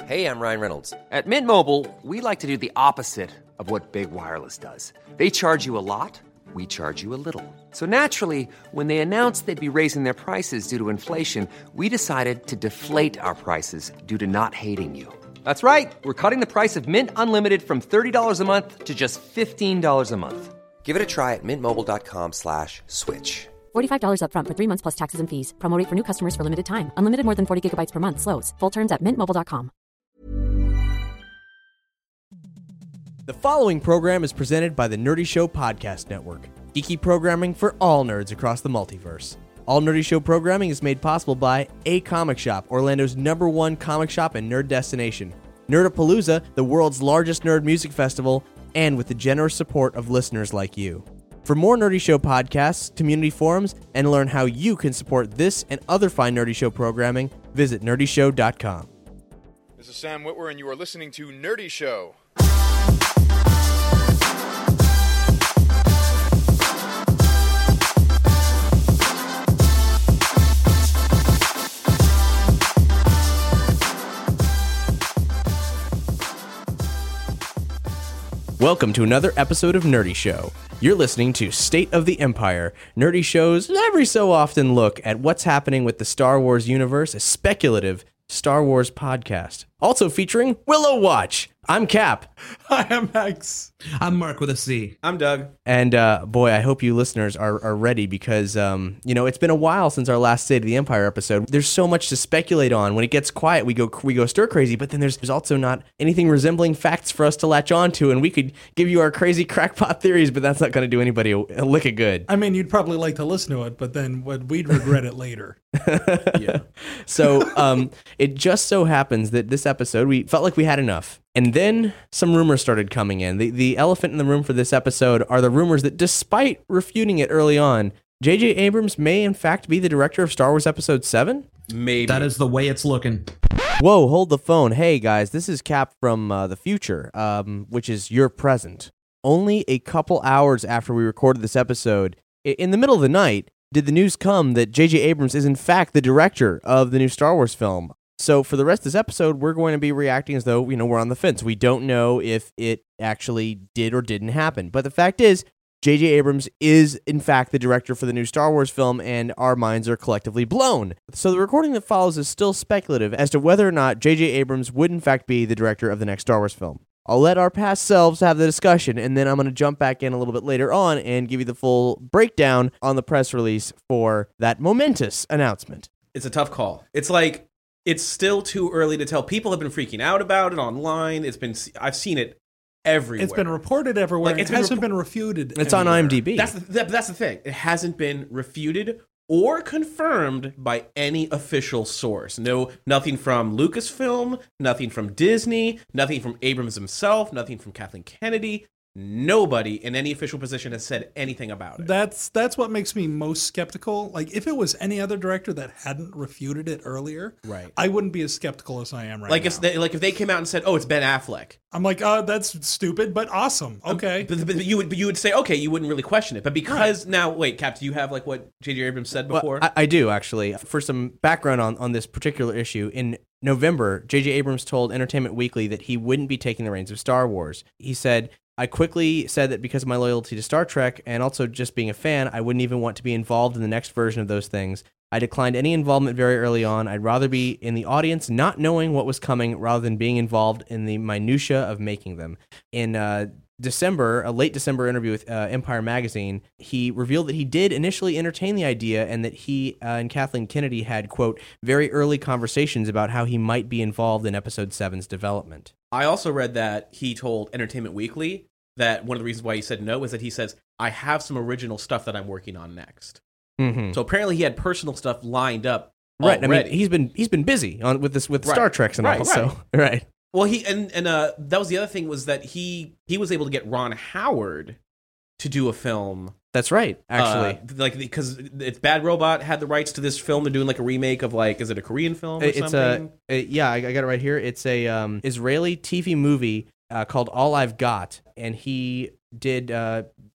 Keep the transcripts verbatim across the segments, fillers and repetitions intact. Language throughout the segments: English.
Hey, I'm Ryan Reynolds. At Mint Mobile, we like to do the opposite of what Big Wireless does. They charge you a lot, we charge you a little. So naturally, when they announced they'd be raising their prices due to inflation, we decided to deflate our prices due to not hating you. That's right. We're cutting the price of Mint Unlimited from thirty dollars a month to just fifteen dollars a month. Give it a try at mintmobile.com slash switch. forty-five dollars up front for three months plus taxes and fees. Promo rate for new customers for limited time. Unlimited more than forty gigabytes per month. Slows full terms at mint mobile dot com. The following program is presented by the Nerdy Show Podcast Network, geeky programming for all nerds across the multiverse. All Nerdy Show programming is made possible by A Comic Shop, Orlando's number one comic shop and nerd destination, Nerdapalooza, the world's largest nerd music festival, and with the generous support of listeners like you. For more Nerdy Show podcasts, community forums, and learn how you can support this and other fine Nerdy Show programming, visit nerdy show dot com. This is Sam Witwer, and you are listening to Nerdy Show. Welcome to another episode of Nerdy Show. You're listening to State of the Empire. Nerdy Show's every so often look at what's happening with the Star Wars universe, a speculative Star Wars podcast. Also featuring Willow Watch. I'm Cap. Hi, I'm Max. I'm Mark with a C. I'm Doug. And uh, boy, I hope you listeners are, are ready because, um, you know, it's been a while since our last State of the Empire episode. There's so much to speculate on. When it gets quiet, we go we go stir crazy, but then there's, there's also not anything resembling facts for us to latch on to, and we could give you our crazy crackpot theories, but that's not going to do anybody a, a lick of good. I mean, you'd probably like to listen to it, but then we'd regret it later. Yeah. So um, it just so happens that this episode, we felt like we had enough. And then some rumors started coming in. The the elephant in the room for this episode are the rumors that despite refuting it early on, J J Abrams may in fact be the director of Star Wars Episode seven? Maybe. That is the way it's looking. Whoa, hold the phone. Hey guys, this is Cap from uh, the future, um, which is your present. Only a couple hours after we recorded this episode, in the middle of the night, did the news come that J J Abrams is in fact the director of the new Star Wars film. So for the rest of this episode, we're going to be reacting as though, you know, we're on the fence. We don't know if it actually did or didn't happen. But the fact is, J J Abrams is, in fact, the director for the new Star Wars film, and our minds are collectively blown. So the recording that follows is still speculative as to whether or not J J Abrams would, in fact, be the director of the next Star Wars film. I'll let our past selves have the discussion, and then I'm going to jump back in a little bit later on and give you the full breakdown on the press release for that momentous announcement. It's a tough call. It's like... It's still too early to tell. People have been freaking out about it online. It's been I've seen it everywhere. It's been reported everywhere. Like, it it's been hasn't repo- been refuted. It's anywhere. on IMDb. That's the, that, that's the thing. It hasn't been refuted or confirmed by any official source. No, nothing from Lucasfilm, nothing from Disney, nothing from Abrams himself, nothing from Kathleen Kennedy. Nobody in any official position has said anything about it. That's that's what makes me most skeptical. Like, if it was any other director that hadn't refuted it earlier, right, I wouldn't be as skeptical as I am right like now. If they, like if they came out and said, "Oh, it's Ben Affleck," I'm like, "Oh, that's stupid, but awesome." Okay, um, but, but you would but you would say, "Okay," you wouldn't really question it. But because right. now, wait, Cap, do you have like what J J Abrams said before? Well, I, I do actually. For some background on on this particular issue, in November, J J Abrams told Entertainment Weekly that he wouldn't be taking the reins of Star Wars. He said, I quickly said that because of my loyalty to Star Trek and also just being a fan, I wouldn't even want to be involved in the next version of those things. I declined any involvement very early on. I'd rather be in the audience not knowing what was coming rather than being involved in the minutia of making them. In uh, December, a late December interview with uh, Empire Magazine, he revealed that he did initially entertain the idea and that he uh, and Kathleen Kennedy had, quote, very early conversations about how he might be involved in Episode seven's development. I also read that he told Entertainment Weekly that one of the reasons why he said no is that he says, I have some original stuff that I'm working on next. Mm-hmm. So apparently he had personal stuff lined up right. already. I mean, he's been he's been busy on with this with right. Star Treks and right, all. Right. So right. Well, he and and uh, that was the other thing was that he he was able to get Ron Howard to do a film. That's right, actually. Uh, like because it's Bad Robot had the rights to this film. They're doing like a remake of like is it a Korean film or it's something? A, a yeah, I got it right here. It's a um, Israeli T V movie uh, called All I've Got, and he did uh,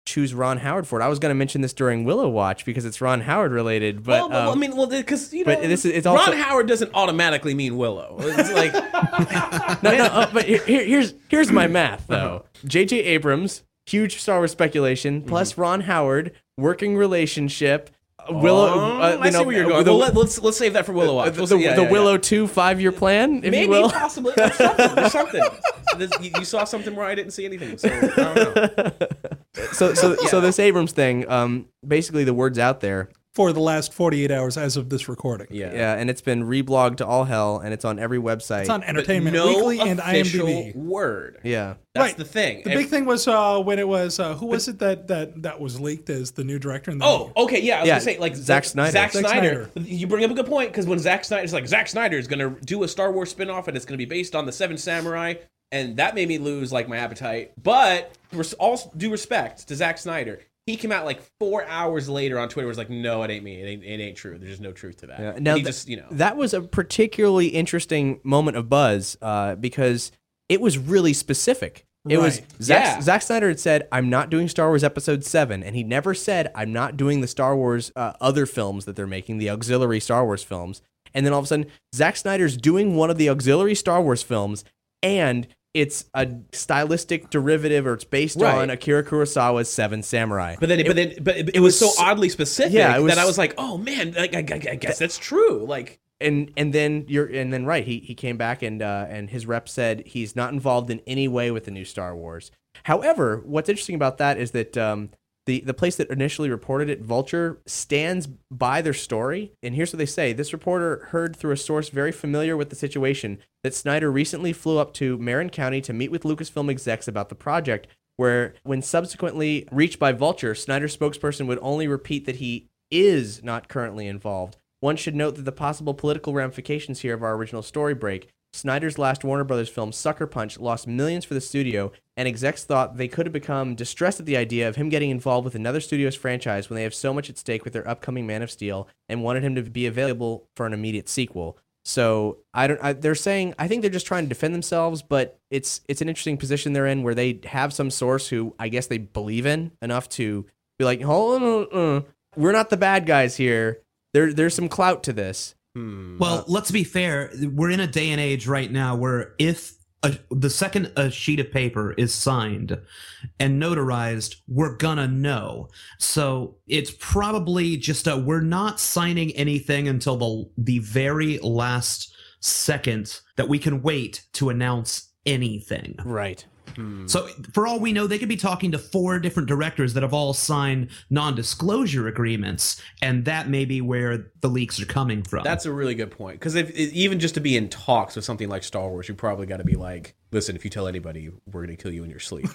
choose Ron Howard for it. I was going to mention this during Willow Watch because it's Ron Howard related, but well, well, um, I mean, well, because you know, but this is it's also Ron Howard doesn't automatically mean Willow. It's like no, no. Uh, but here, here's here's my math though. J J Abrams, huge Star Wars speculation, plus mm-hmm. Ron Howard, working relationship. Willow, oh, uh, I you know, see where you're going. The, well, let, let's let's save that for Willow Watch. The, the, yeah, the yeah, Willow yeah. two five year plan, if Maybe, you will. possibly. There's something. There's something. This, you, you saw something where I didn't see anything. So I don't know. so so yeah. so this Abrams thing, um, basically the word's out there. For the last forty-eight hours as of this recording. Yeah. Yeah, and it's been reblogged to all hell, and it's on every website. It's on Entertainment no Weekly and I M D B. Word. Yeah. That's right. the thing. The if, big thing was uh, when it was, uh, who was it that, that, that was leaked as the new director? In the oh, okay, yeah. I was yeah, going to say, like, Zack Snyder. Zack Zack Snyder. Snyder. You bring up a good point, because when Zack Snyder, it's like, Zack Snyder is going to do a Star Wars spinoff, and it's going to be based on the Seven Samurai, and that made me lose, like, my appetite. But, all due respect to Zack Snyder, he came out like four hours later on Twitter. Was like, no, it ain't me. It ain't, it ain't true. There's just no truth to that. Yeah. Now, he th- just, you know, that was a particularly interesting moment of buzz uh, because it was really specific. It right. was Zack, yeah. Zack Snyder had said, "I'm not doing Star Wars Episode seven," and he never said, "I'm not doing the Star Wars uh, other films that they're making, the auxiliary Star Wars films." And then all of a sudden, Zack Snyder's doing one of the auxiliary Star Wars films, and it's a stylistic derivative, or it's based right. on Akira Kurosawa's Seven Samurai. But then, it, but then, but it, it was, was so oddly specific yeah, it was, that I was like, "Oh man, like, I, I guess that's true." Like, and and then you're and then right, he he came back and uh, and his rep said he's not involved in any way with the new Star Wars. However, what's interesting about that is that um, the the place that initially reported it, Vulture, stands by their story. And here's what they say: this reporter heard through a source very familiar with the situation that Snyder recently flew up to Marin County to meet with Lucasfilm execs about the project, where, when subsequently reached by Vulture, Snyder's spokesperson would only repeat that he is not currently involved. One should note that the possible political ramifications here of our original story break. Snyder's last Warner Brothers film, Sucker Punch, lost millions for the studio, and execs thought they could have become distressed at the idea of him getting involved with another studio's franchise when they have so much at stake with their upcoming Man of Steel, and wanted him to be available for an immediate sequel. So I don't. I, they're saying I think they're just trying to defend themselves, but it's it's an interesting position they're in where they have some source who I guess they believe in enough to be like, hold on, uh, we're not the bad guys here. There there's some clout to this. Hmm. Well, uh, let's be fair. We're in a day and age right now where if a, the second a sheet of paper is signed and notarized, we're gonna know. So it's probably just a, we're not signing anything until the the very last second that we can wait to announce anything. Right. Hmm. So for all we know, they could be talking to four different directors that have all signed non-disclosure agreements, and that may be where the leaks are coming from. That's a really good point, because if even just to be in talks with something like Star Wars, you probably got to be like, listen, if you tell anybody, we're going to kill you in your sleep.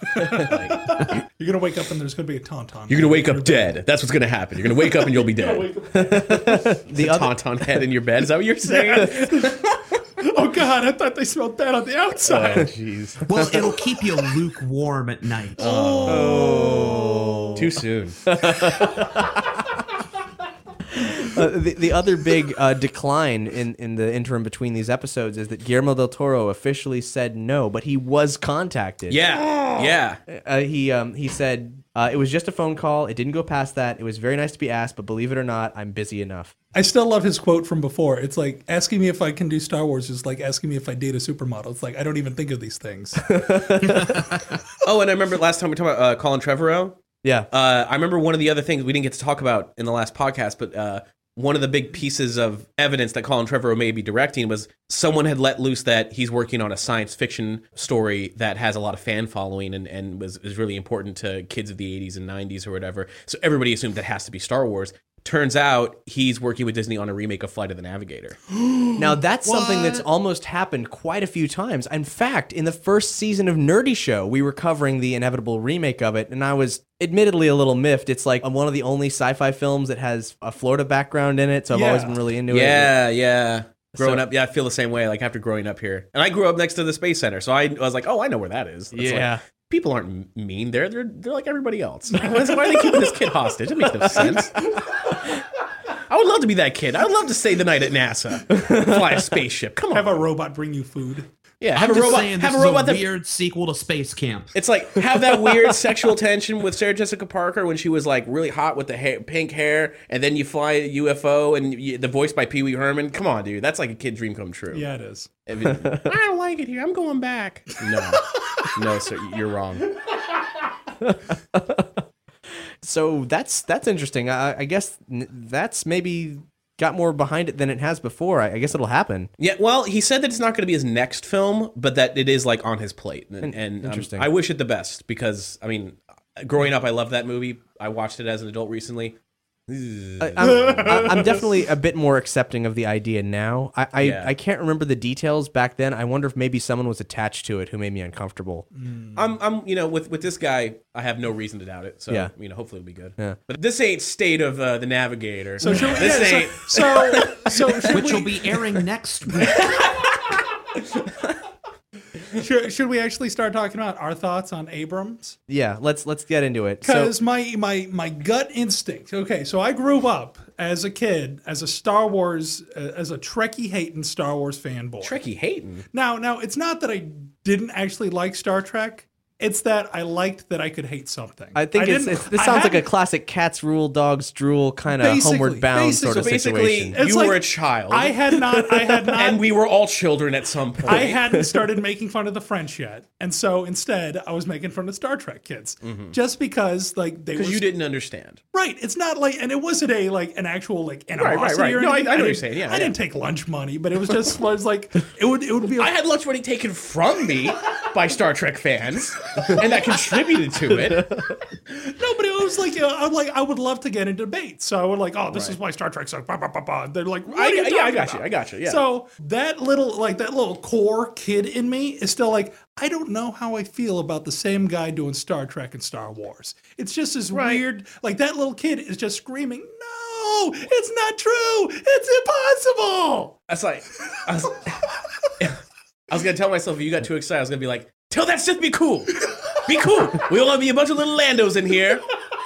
Like, you're going to wake up and there's going to be a tauntaun. You're going to wake up dead. That's what's going to happen. You're going to wake up and you'll be dead. The other- tauntaun head in your bed. Is that what you're saying? Oh, God, I thought they smelled that on the outside. Oh, jeez. Well, it'll keep you lukewarm at night. Oh. oh. Too soon. Uh, the, the other big uh, decline in, in the interim between these episodes is that Guillermo del Toro officially said no, but he was contacted. Yeah, yeah. Uh, he um, he said uh, it was just a phone call. It didn't go past that. It was very nice to be asked, but believe it or not, I'm busy enough. I still love his quote from before. It's like, asking me if I can do Star Wars is like asking me if I date a supermodel. It's like, I don't even think of these things. Oh, and I remember last time we talked about uh, Colin Trevorrow. Yeah. Uh, I remember one of the other things we didn't get to talk about in the last podcast, but uh, one of the big pieces of evidence that Colin Trevorrow may be directing was someone had let loose that he's working on a science fiction story that has a lot of fan following and, and was is really important to kids of the eighties and nineties or whatever. So everybody assumed that has to be Star Wars. Turns out he's working with Disney on a remake of Flight of the Navigator. Now, that's something that's almost happened quite a few times. In fact, in the first season of Nerdy Show, we were covering the inevitable remake of it, and I was admittedly a little miffed. It's like one of the only sci-fi films that has a Florida background in it, so I've Yeah. always been really into it. Yeah, yeah. Growing So- up, yeah, I feel the same way, like after growing up here. And I grew up next to the Space Center, so I, I was like, oh, I know where that is. It's Yeah. like, people aren't mean there. They're, they're like everybody else. Why are they keeping this kid hostage? It makes no sense. I would love to be that kid. I would love to stay the night at NASA. Fly a spaceship. Come on. Have a robot bring you food. Yeah, have I'm a just robot. saying Have this a is robot a that weird sequel to Space Camp. it's like have that weird sexual tension with Sarah Jessica Parker when she was like really hot with the hair, pink hair, and then you fly a U F O and you, the voice by Pee Wee Herman. Come on, dude, that's like a kid dream come true. Yeah, it is. If it- I don't like it here. I'm going back. No, no, sir, you're wrong. So that's that's interesting. I, I guess n- that's maybe got more behind it than it has before. I, I guess it'll happen. Yeah, well, he said that it's not going to be his next film, but that it is like on his plate. And, and um, Interesting. I wish it the best because I mean, growing up, I loved that movie. I watched it as an adult recently. I, I'm, I- I'm definitely a bit more accepting of the idea now. I I, Yeah. I can't remember the details back then. I wonder if maybe someone was attached to it who made me uncomfortable. I'm, I'm, you know, with with this guy, I have no reason to doubt it. So, Yeah. you know, hopefully it'll be good. Yeah. But this ain't State of uh, the Navigator. So should we, this yeah, ain't. so, so, so should Which we, will be airing next week. should, should we actually start talking about our thoughts on Abrams? Yeah, let's let's get into it. So Because my, my my gut instinct. Okay, so I grew up as a kid as a Star Wars, uh, as a Trekkie hating Star Wars fanboy. Trekkie hating. Now, now it's not that I didn't actually like Star Trek. It's that I liked that I could hate something. I think it's, didn't- it's this I sounds like a hadn't- classic cat's rule, dog's drool kind of Basically, homeward bound sort basically. of So basically, situation. It's you like- were a child. I had not. I had not. and we were all children at some point. I hadn't started making fun of the French yet, and so instead I was making fun of Star Trek kids, just because like they were Because you didn't understand. right. It's not like, and it wasn't a like an actual like animosity right. or No, I- anything. I know what you're didn't- saying. Yeah, I yeah. didn't take lunch money, but it was just was like it would it would be. I had lunch money taken from me by Star Trek fans, and that contributed to it. no, but it was like uh, I'm like I would love to get into debates, so I would like, oh, this is why Star Trek sucks. Bah, bah, bah, bah. They're like, what I- are you yeah, I talking got you, about? I got you, yeah. So that little like that little core kid in me is still like, I don't know how I feel about the same guy doing Star Trek and Star Wars. It's just this Right. weird, like that little kid is just screaming, no, it's not true, it's impossible. That's like, I was, I was gonna tell myself if you got too excited, I was gonna be like, tell that Sith be cool, be cool. We all be a bunch of little Landos in here.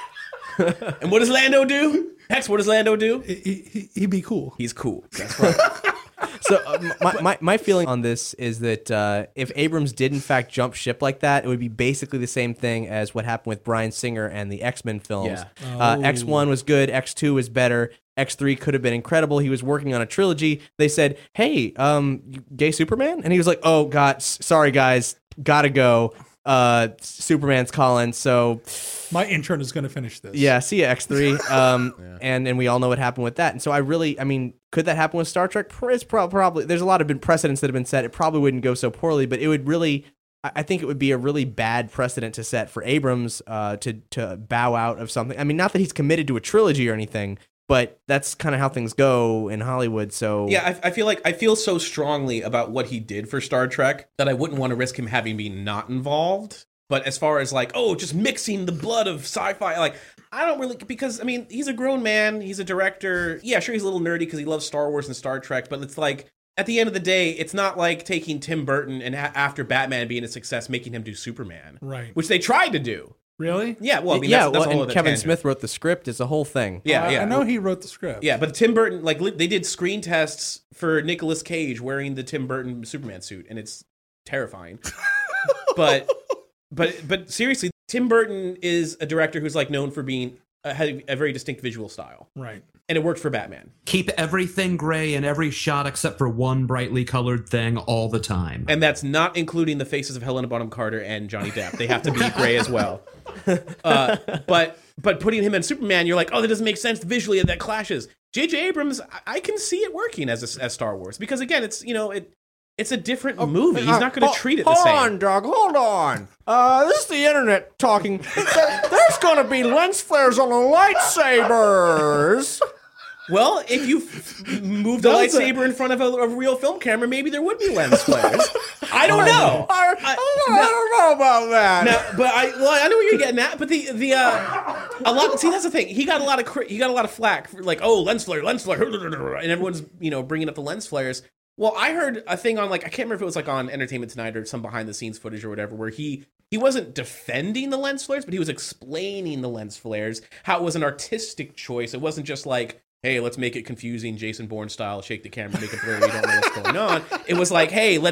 And what does Lando do? Hex, what does Lando do? He, he, he'd be cool. He's cool. That's right. So uh, my, my my feeling on this is that uh, if Abrams did in fact jump ship like that, it would be basically the same thing as what happened with Bryan Singer and the X-Men films. Yeah. Uh, X one was good, X two was better, X three could have been incredible. He was working on a trilogy. They said, "Hey, um, gay Superman," and he was like, "Oh God, s- sorry guys, gotta go. Uh, Superman's calling." So My intern is going to finish this. yeah, see ya, X three. Um, and and we all know what happened with that. And so I really, I mean, could that happen with Star Trek? Pr- It's prob- probably there's a lot of been precedents that have been set. It probably wouldn't go so poorly, but it would really. I I think it would be a really bad precedent to set for Abrams uh, to to bow out of something. I mean, not that he's committed to a trilogy or anything, but that's kind of how things go in Hollywood. So Yeah, I, I feel like I feel so strongly about what he did for Star Trek that I wouldn't want to risk him having been not involved. But as far as like, oh, just mixing the blood of sci-fi, like I don't really, because I mean, he's a grown man, he's a director. Yeah, sure, he's a little nerdy because he loves Star Wars and Star Trek, but it's like at the end of the day, it's not like taking Tim Burton and ha- after Batman being a success, making him do Superman, Right. Which they tried to do. Really? Yeah, well, I mean, yeah, that's, that's well, a whole and other Kevin tangent. Smith wrote the script. It's a whole thing. Yeah, I- yeah. I know he wrote the script. Yeah, but Tim Burton, like li- they did screen tests for Nicolas Cage wearing the Tim Burton Superman suit, and it's terrifying. but, but, but seriously, Tim Burton is a director who's like known for being a, had a very distinct visual style, Right. and it worked for Batman. Keep everything gray in every shot except for one brightly colored thing all the time. And that's not including the faces of Helena Bonham Carter and Johnny Depp. They have to be gray as well. Uh, but but putting him in Superman, you're like, oh, that doesn't make sense visually. That clashes. J J Abrams, I, I can see it working as a, as Star Wars because again, it's you know it it's a different movie. He's not going to treat it the hold same. Hold on, Doug. Hold on. Uh, this is the internet talking. There- There's going to be lens flares on the lightsabers. Well, if you f- moved a That was a- lightsaber in front of a, a real film camera, maybe there would be lens flares. I don't know. I, I, don't, know, I don't know about that. No, but I well, I know what you're getting at. But the the uh, a lot. See, that's the thing. He got a lot of cri- he got a lot of flack for like, oh, lens flare, lens flare, and everyone's you know bringing up the lens flares. Well, I heard a thing on like I can't remember if it was like on Entertainment Tonight or some behind the scenes footage or whatever, where he he wasn't defending the lens flares, but he was explaining the lens flares, how it was an artistic choice. It wasn't just like, hey, let's make it confusing, Jason Bourne style, shake the camera, make it blurry, you don't know what's going on. It was like, hey, let's.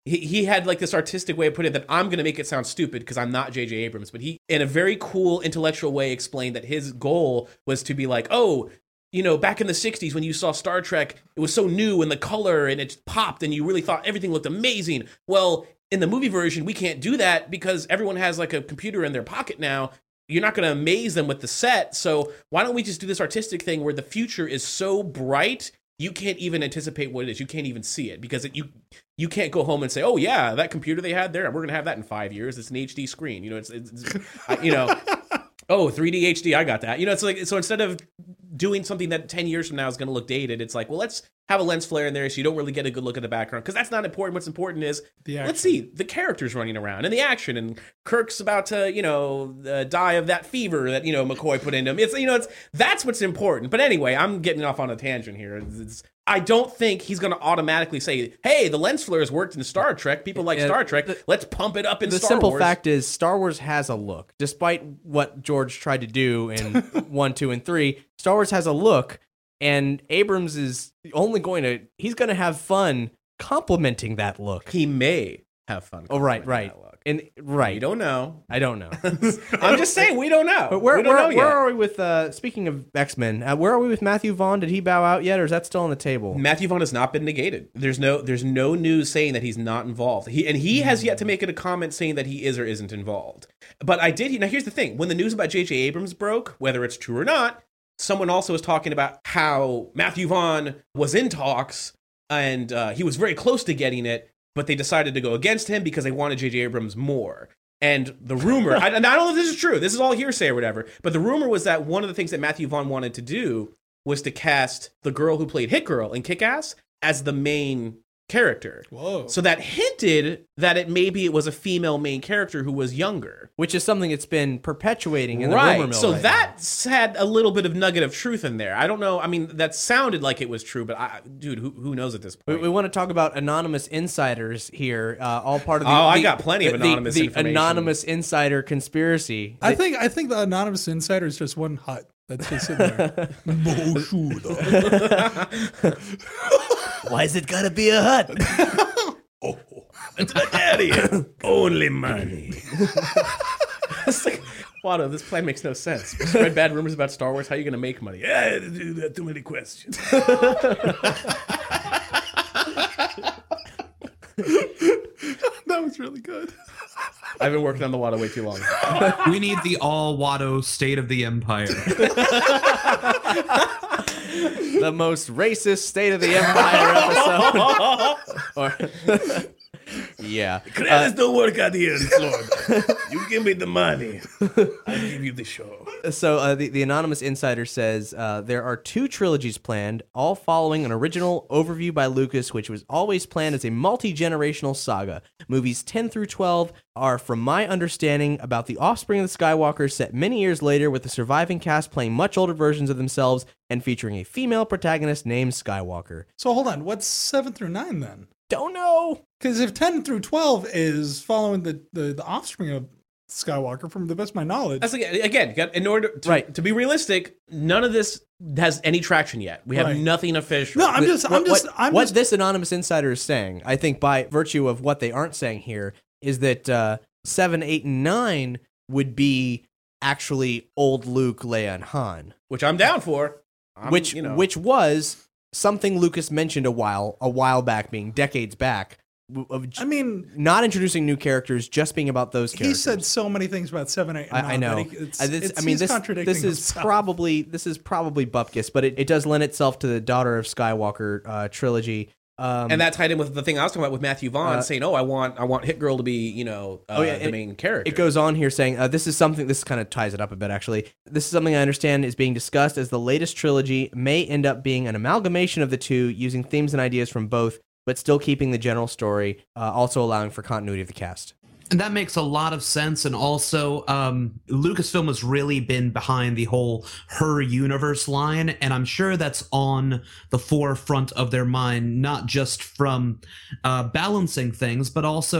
he, he had like this artistic way of putting it that I'm going to make it sound stupid because I'm not J J Abrams, but he, in a very cool intellectual way, explained that his goal was to be like, oh, you know, back in the sixties when you saw Star Trek, it was so new and the color and it popped and you really thought everything looked amazing. Well, in the movie version, we can't do that because everyone has like a computer in their pocket now. You're not going to amaze them with the set. So why don't we just do this artistic thing where the future is so bright, you can't even anticipate what it is. You can't even see it because it, you you can't go home and say, oh, yeah, that computer they had there, we're going to have that in five years. It's an H D screen. You know, it's, it's, it's I, you know, oh, three D H D, I got that. You know, it's like, so instead of doing something that ten years from now is going to look dated, it's like, well, let's have a lens flare in there so you don't really get a good look at the background because that's not important. What's important is, let's see the characters running around and the action, and Kirk's about to, you know, uh, die of that fever that, you know, McCoy put into him. It's, you know, it's, that's what's important. But anyway, I'm getting off on a tangent here. It's, it's, I don't think he's going to automatically say, hey, the lens flares worked in Star Trek. People like Yeah, Star Trek. the- Let's pump it up in The Star simple Wars. fact is, Star Wars has a look. Despite what George tried to do in one, two, and three, Star Wars has a look, and Abrams is only going to, he's going to have fun complimenting that look. He may have fun. Oh, right, complimenting right. that look. And right. You don't know. I don't know. I'm just saying, we don't know. But where, we don't where, know where yet. are we with, uh, speaking of X-Men, uh, where are we with Matthew Vaughn? Did he bow out yet, or is that still on the table? Matthew Vaughn has not been negated. There's no there's no news saying that he's not involved. He and he has yet to make it a comment saying that he is or isn't involved. But I did. Now here's the thing: when the news about J J Abrams broke, whether it's true or not, someone also was talking about how Matthew Vaughn was in talks and uh, he was very close to getting it, but they decided to go against him because they wanted J J Abrams more. And the rumor, I, and I don't know if this is true, this is all hearsay or whatever, but the rumor was that one of the things that Matthew Vaughn wanted to do was to cast the girl who played Hit Girl in Kick-Ass as the main character. Whoa. So that hinted that it maybe it was a female main character who was younger. Which is something that's been perpetuating in the Right. rumor mill So right now. that's had a little bit of nugget of truth in there. I don't know. I mean, that sounded like it was true, but I, dude, who who knows at this We, point? we want to talk about anonymous insiders here, uh, all part of the. Oh, I the- got plenty of the- anonymous the, information. anonymous insider conspiracy. I think I think the anonymous insider is just one hut that's just sitting there. Why is it gotta be a hut? Daddy, only money. It's like, Watto, this plan makes no sense. Spread bad rumors about Star Wars. How are you going to make money? Yeah, dude, that too many questions. That was really good. I've been working on the Watto way too long. We need the all Watto State of the Empire. The most racist State of the Empire episode. or, yeah. Credits don't work out here in Florida. You give me the money, I give you the show. So uh, the, the anonymous insider says uh, there are two trilogies planned, all following an original overview by Lucas, which was always planned as a multi-generational saga. Movies ten through twelve are, from my understanding, about the offspring of the Skywalkers set many years later, with the surviving cast playing much older versions of themselves and featuring a female protagonist named Skywalker. So hold on, what's seven through nine then? Don't know. Because if ten through twelve is following the, the, the offspring of Skywalker, from the best of my knowledge, That's like, again, got- in order to, Right. to be realistic, none of this has any traction yet. We have Right. nothing official. no, I'm just, I'm what, just, what, I'm what just. this anonymous insider is saying, I think by virtue of what they aren't saying here, is that uh, seven, eight, and nine would be actually old Luke, Leia, and Han, Which I'm down for. I'm, which you know. which was something Lucas mentioned a while a while back, being decades back, w- of j- I mean, not introducing new characters, just being about those he characters. said so many things about seven, eight, and I, nine. I know. that he- it's, Uh, this- it's, I mean, he's this, contradicting this is himself. probably this is probably bupkis, but it, it does lend itself to the Daughter of Skywalker uh, trilogy. Um, And that tied in with the thing I was talking about with Matthew Vaughn Uh, saying, "Oh, I want, I want Hit Girl to be, you know, uh, Oh, yeah, the and main character." It goes on here saying, uh, this is something, this kind of ties it up a bit actually. This is something I understand is being discussed as the latest trilogy may end up being an amalgamation of the two, using themes and ideas from both, but still keeping the general story, uh, also allowing for continuity of the cast. And that makes a lot of sense. And also, um, Lucasfilm has really been behind the whole Her Universe line. And I'm sure that's on the forefront of their mind, not just from uh, balancing things, but also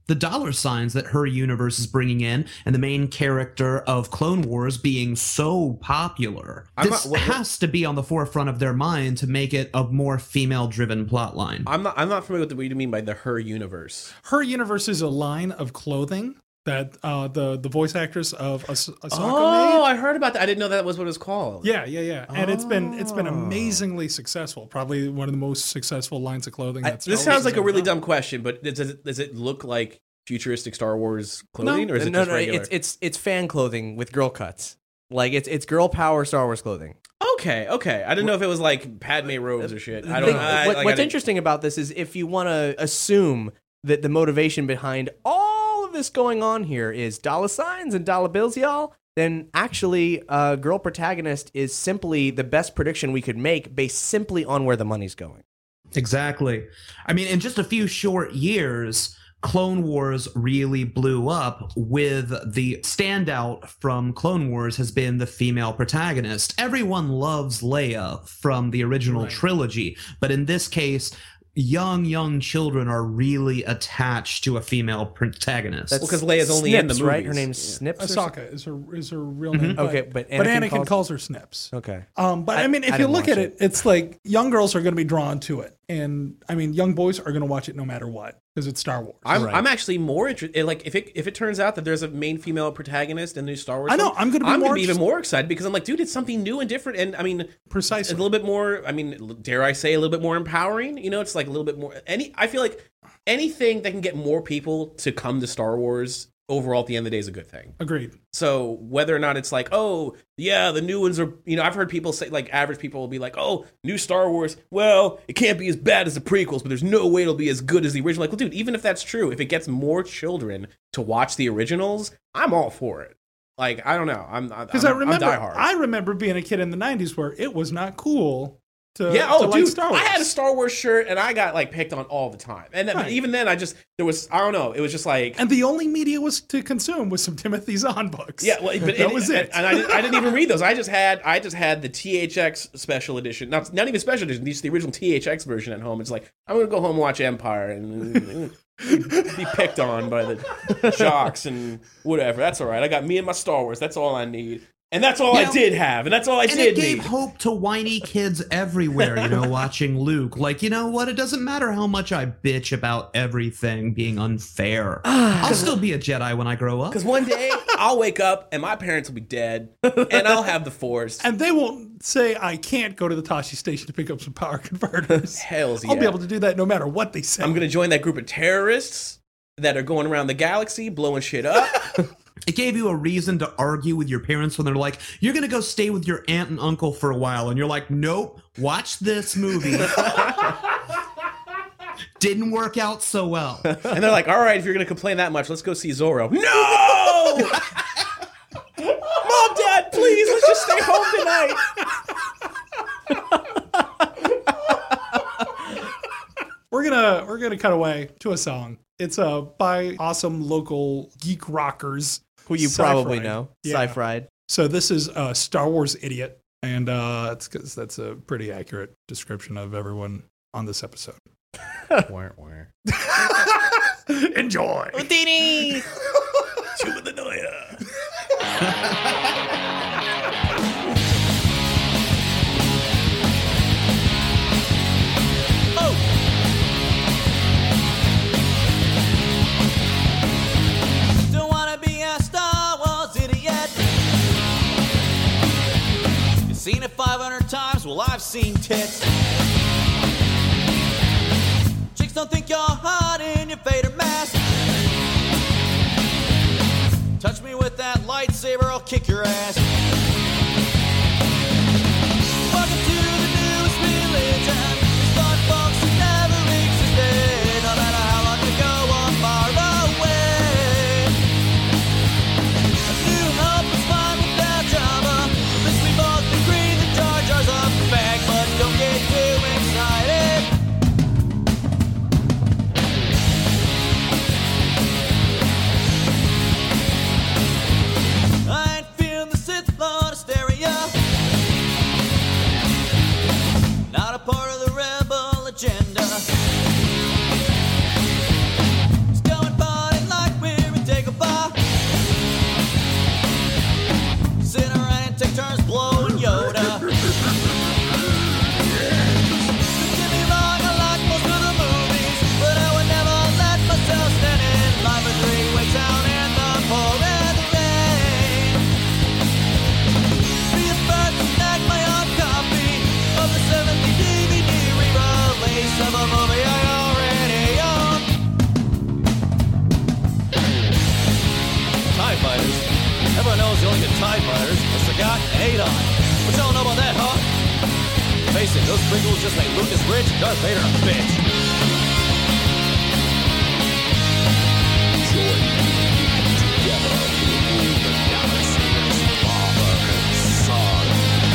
the dollar signs that her universe is bringing in, and the main character of Clone Wars being so popular. I'm this not- what- has to be on the forefront of their mind to make it a more female-driven plotline. I'm not. I'm not familiar with what you mean by the her universe. Her universe is a line of clothing that uh, the the voice actress of Ahs- Ahsoka Oh, made. I heard about that. I didn't know that was what it was called. Yeah, yeah, yeah, and it's been it's Oh. been amazingly successful. Probably one of the most successful lines of clothing. I- That's this Star Wars sounds like has a really ever done. dumb question, but does it, does it look like futuristic Star Wars clothing, or is it no, just no, regular? it's it's it's fan clothing with girl cuts. Like it's it's girl power Star Wars clothing. Okay, okay. I didn't know if it was like Padme robes or shit. I The don't thing- know. I, what- like, I what's didn't- interesting about this is if you want to assume that the motivation behind all of this going on here is dollar signs and dollar bills, y'all, then actually, uh, girl protagonist is simply the best prediction we could make based simply on where the money's going. Exactly. I mean, in just a few short years, Clone Wars really blew up, with the standout from Clone Wars has been the female protagonist. Everyone loves Leia from the original Right. trilogy, but in this case, young, young children are really attached to a female protagonist. Well, 'cause Leia's only in the Snips, right? Her movies. name's Yeah. Snips. or some- Ahsoka is her is her real name. But, Okay, but but Anakin Anakin calls- calls, her Snips. Okay. Um, but I, I- mean, if I you didn't look watch at it. it, it's like young girls are going to be drawn to it, and I mean, young boys are going to watch it no matter what because it's Star Wars. I'm, Right. I'm actually more interested. Like, if it if it turns out that there's a main female protagonist in the new Star Wars, I know, film, I'm gonna be I'm more gonna be even interest- more excited because I'm like, dude, it's something new and different, and I mean, Precisely. a little bit more. I mean, dare I say, a little bit more empowering. You know, it's like a little bit more. Any, I feel like anything that can get more people to come to Star Wars overall at the end of the day is a good thing. Agreed. So whether or not it's like, oh, yeah, the new ones are, you know, I've heard people say, like, average people will be like, oh, new Star Wars, well, it can't be as bad as the prequels, but there's no way it'll be as good as the original. Like, well, dude, even if that's true, if it gets more children to watch the originals, I'm all for it. Like, I don't know. I'm Because I I'm, remember, I'm diehard. I remember being a kid in the nineties where it was not cool to, yeah, to oh, like dude, Star Wars. I had a Star Wars shirt, and I got, like, picked on all the time. And then, Right. even then, I just, there was, I don't know, it was just like... and the only media was to consume was some Timothy Zahn books. Yeah, well, but that and, was it. And I, didn't- I didn't even read those. I just had I just had the T H X special edition. Not not even special edition. Just the original T H X version at home. It's like I'm gonna go home and watch Empire and be picked on by the jocks and whatever. That's all right. I got me and my Star Wars. That's all I need. And that's all You I know, did have. And that's all I and did it gave need. hope to whiny kids everywhere, you know, watching Luke. Like, you know what? It doesn't matter how much I bitch about everything being unfair. I'll still be a Jedi when I grow up. Because one day I'll wake up and my parents will be dead, and I'll have the Force. And they won't say I can't go to the Tashi station to pick up some power converters. Hells I'll be yeah. able to do that no matter what they say. I'm gonna join that group of terrorists that are going around the galaxy blowing shit up. It gave you a reason to argue with your parents when they're like, you're going to go stay with your aunt and uncle for a while. And you're like, nope, watch this movie. Didn't work out so well. And they're like, all right, if you're going to complain that much, let's go see Zorro. No! Mom, Dad, please, let's just stay home tonight. We're gonna we're gonna cut away to a song. It's uh, by awesome local geek rockers Who you Sci-Fried. probably know. Yeah. Sci-Fried. So this is uh, Star Wars Idiot, and uh, it's because that's a pretty accurate description of everyone on this episode. Wah, wah. Enjoy. Houdini! Chuba the Noya. Don't wanna be a Star Wars idiot. You've seen it five hundred times, well, I've seen tits. Chicks don't think you're hot in your Vader mask. Touch me with that lightsaber, I'll kick your ass. Welcome to the newest religion. Thought folks who never existed, no matter how long ago or far away. A new hope is fine without Jabba. At least we both agree that Jar Jar's a fag, but don't get too excited. I ain't feeling the Sith Lord get TIE fighters, a Sagat, and Adon. What y'all know about that, huh? Face it, those sprinkles just made Lucas rich and Darth Vader a bitch. Join me together to rule the galaxy as father and son.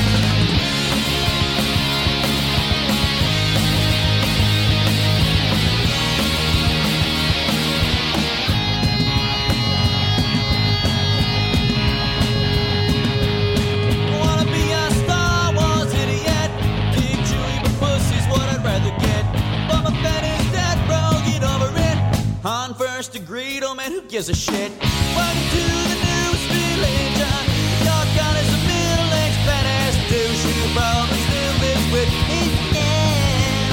Wanna be a Star Wars idiot? Big Chewie but pussy's what I'd rather get. Boba Fett is dead, bro, get over it. Han first degree, oh man, who gives a shit? Welcome to the newest religion. Your gun is a middle-aged fat-ass douche who probably still lives with his dad.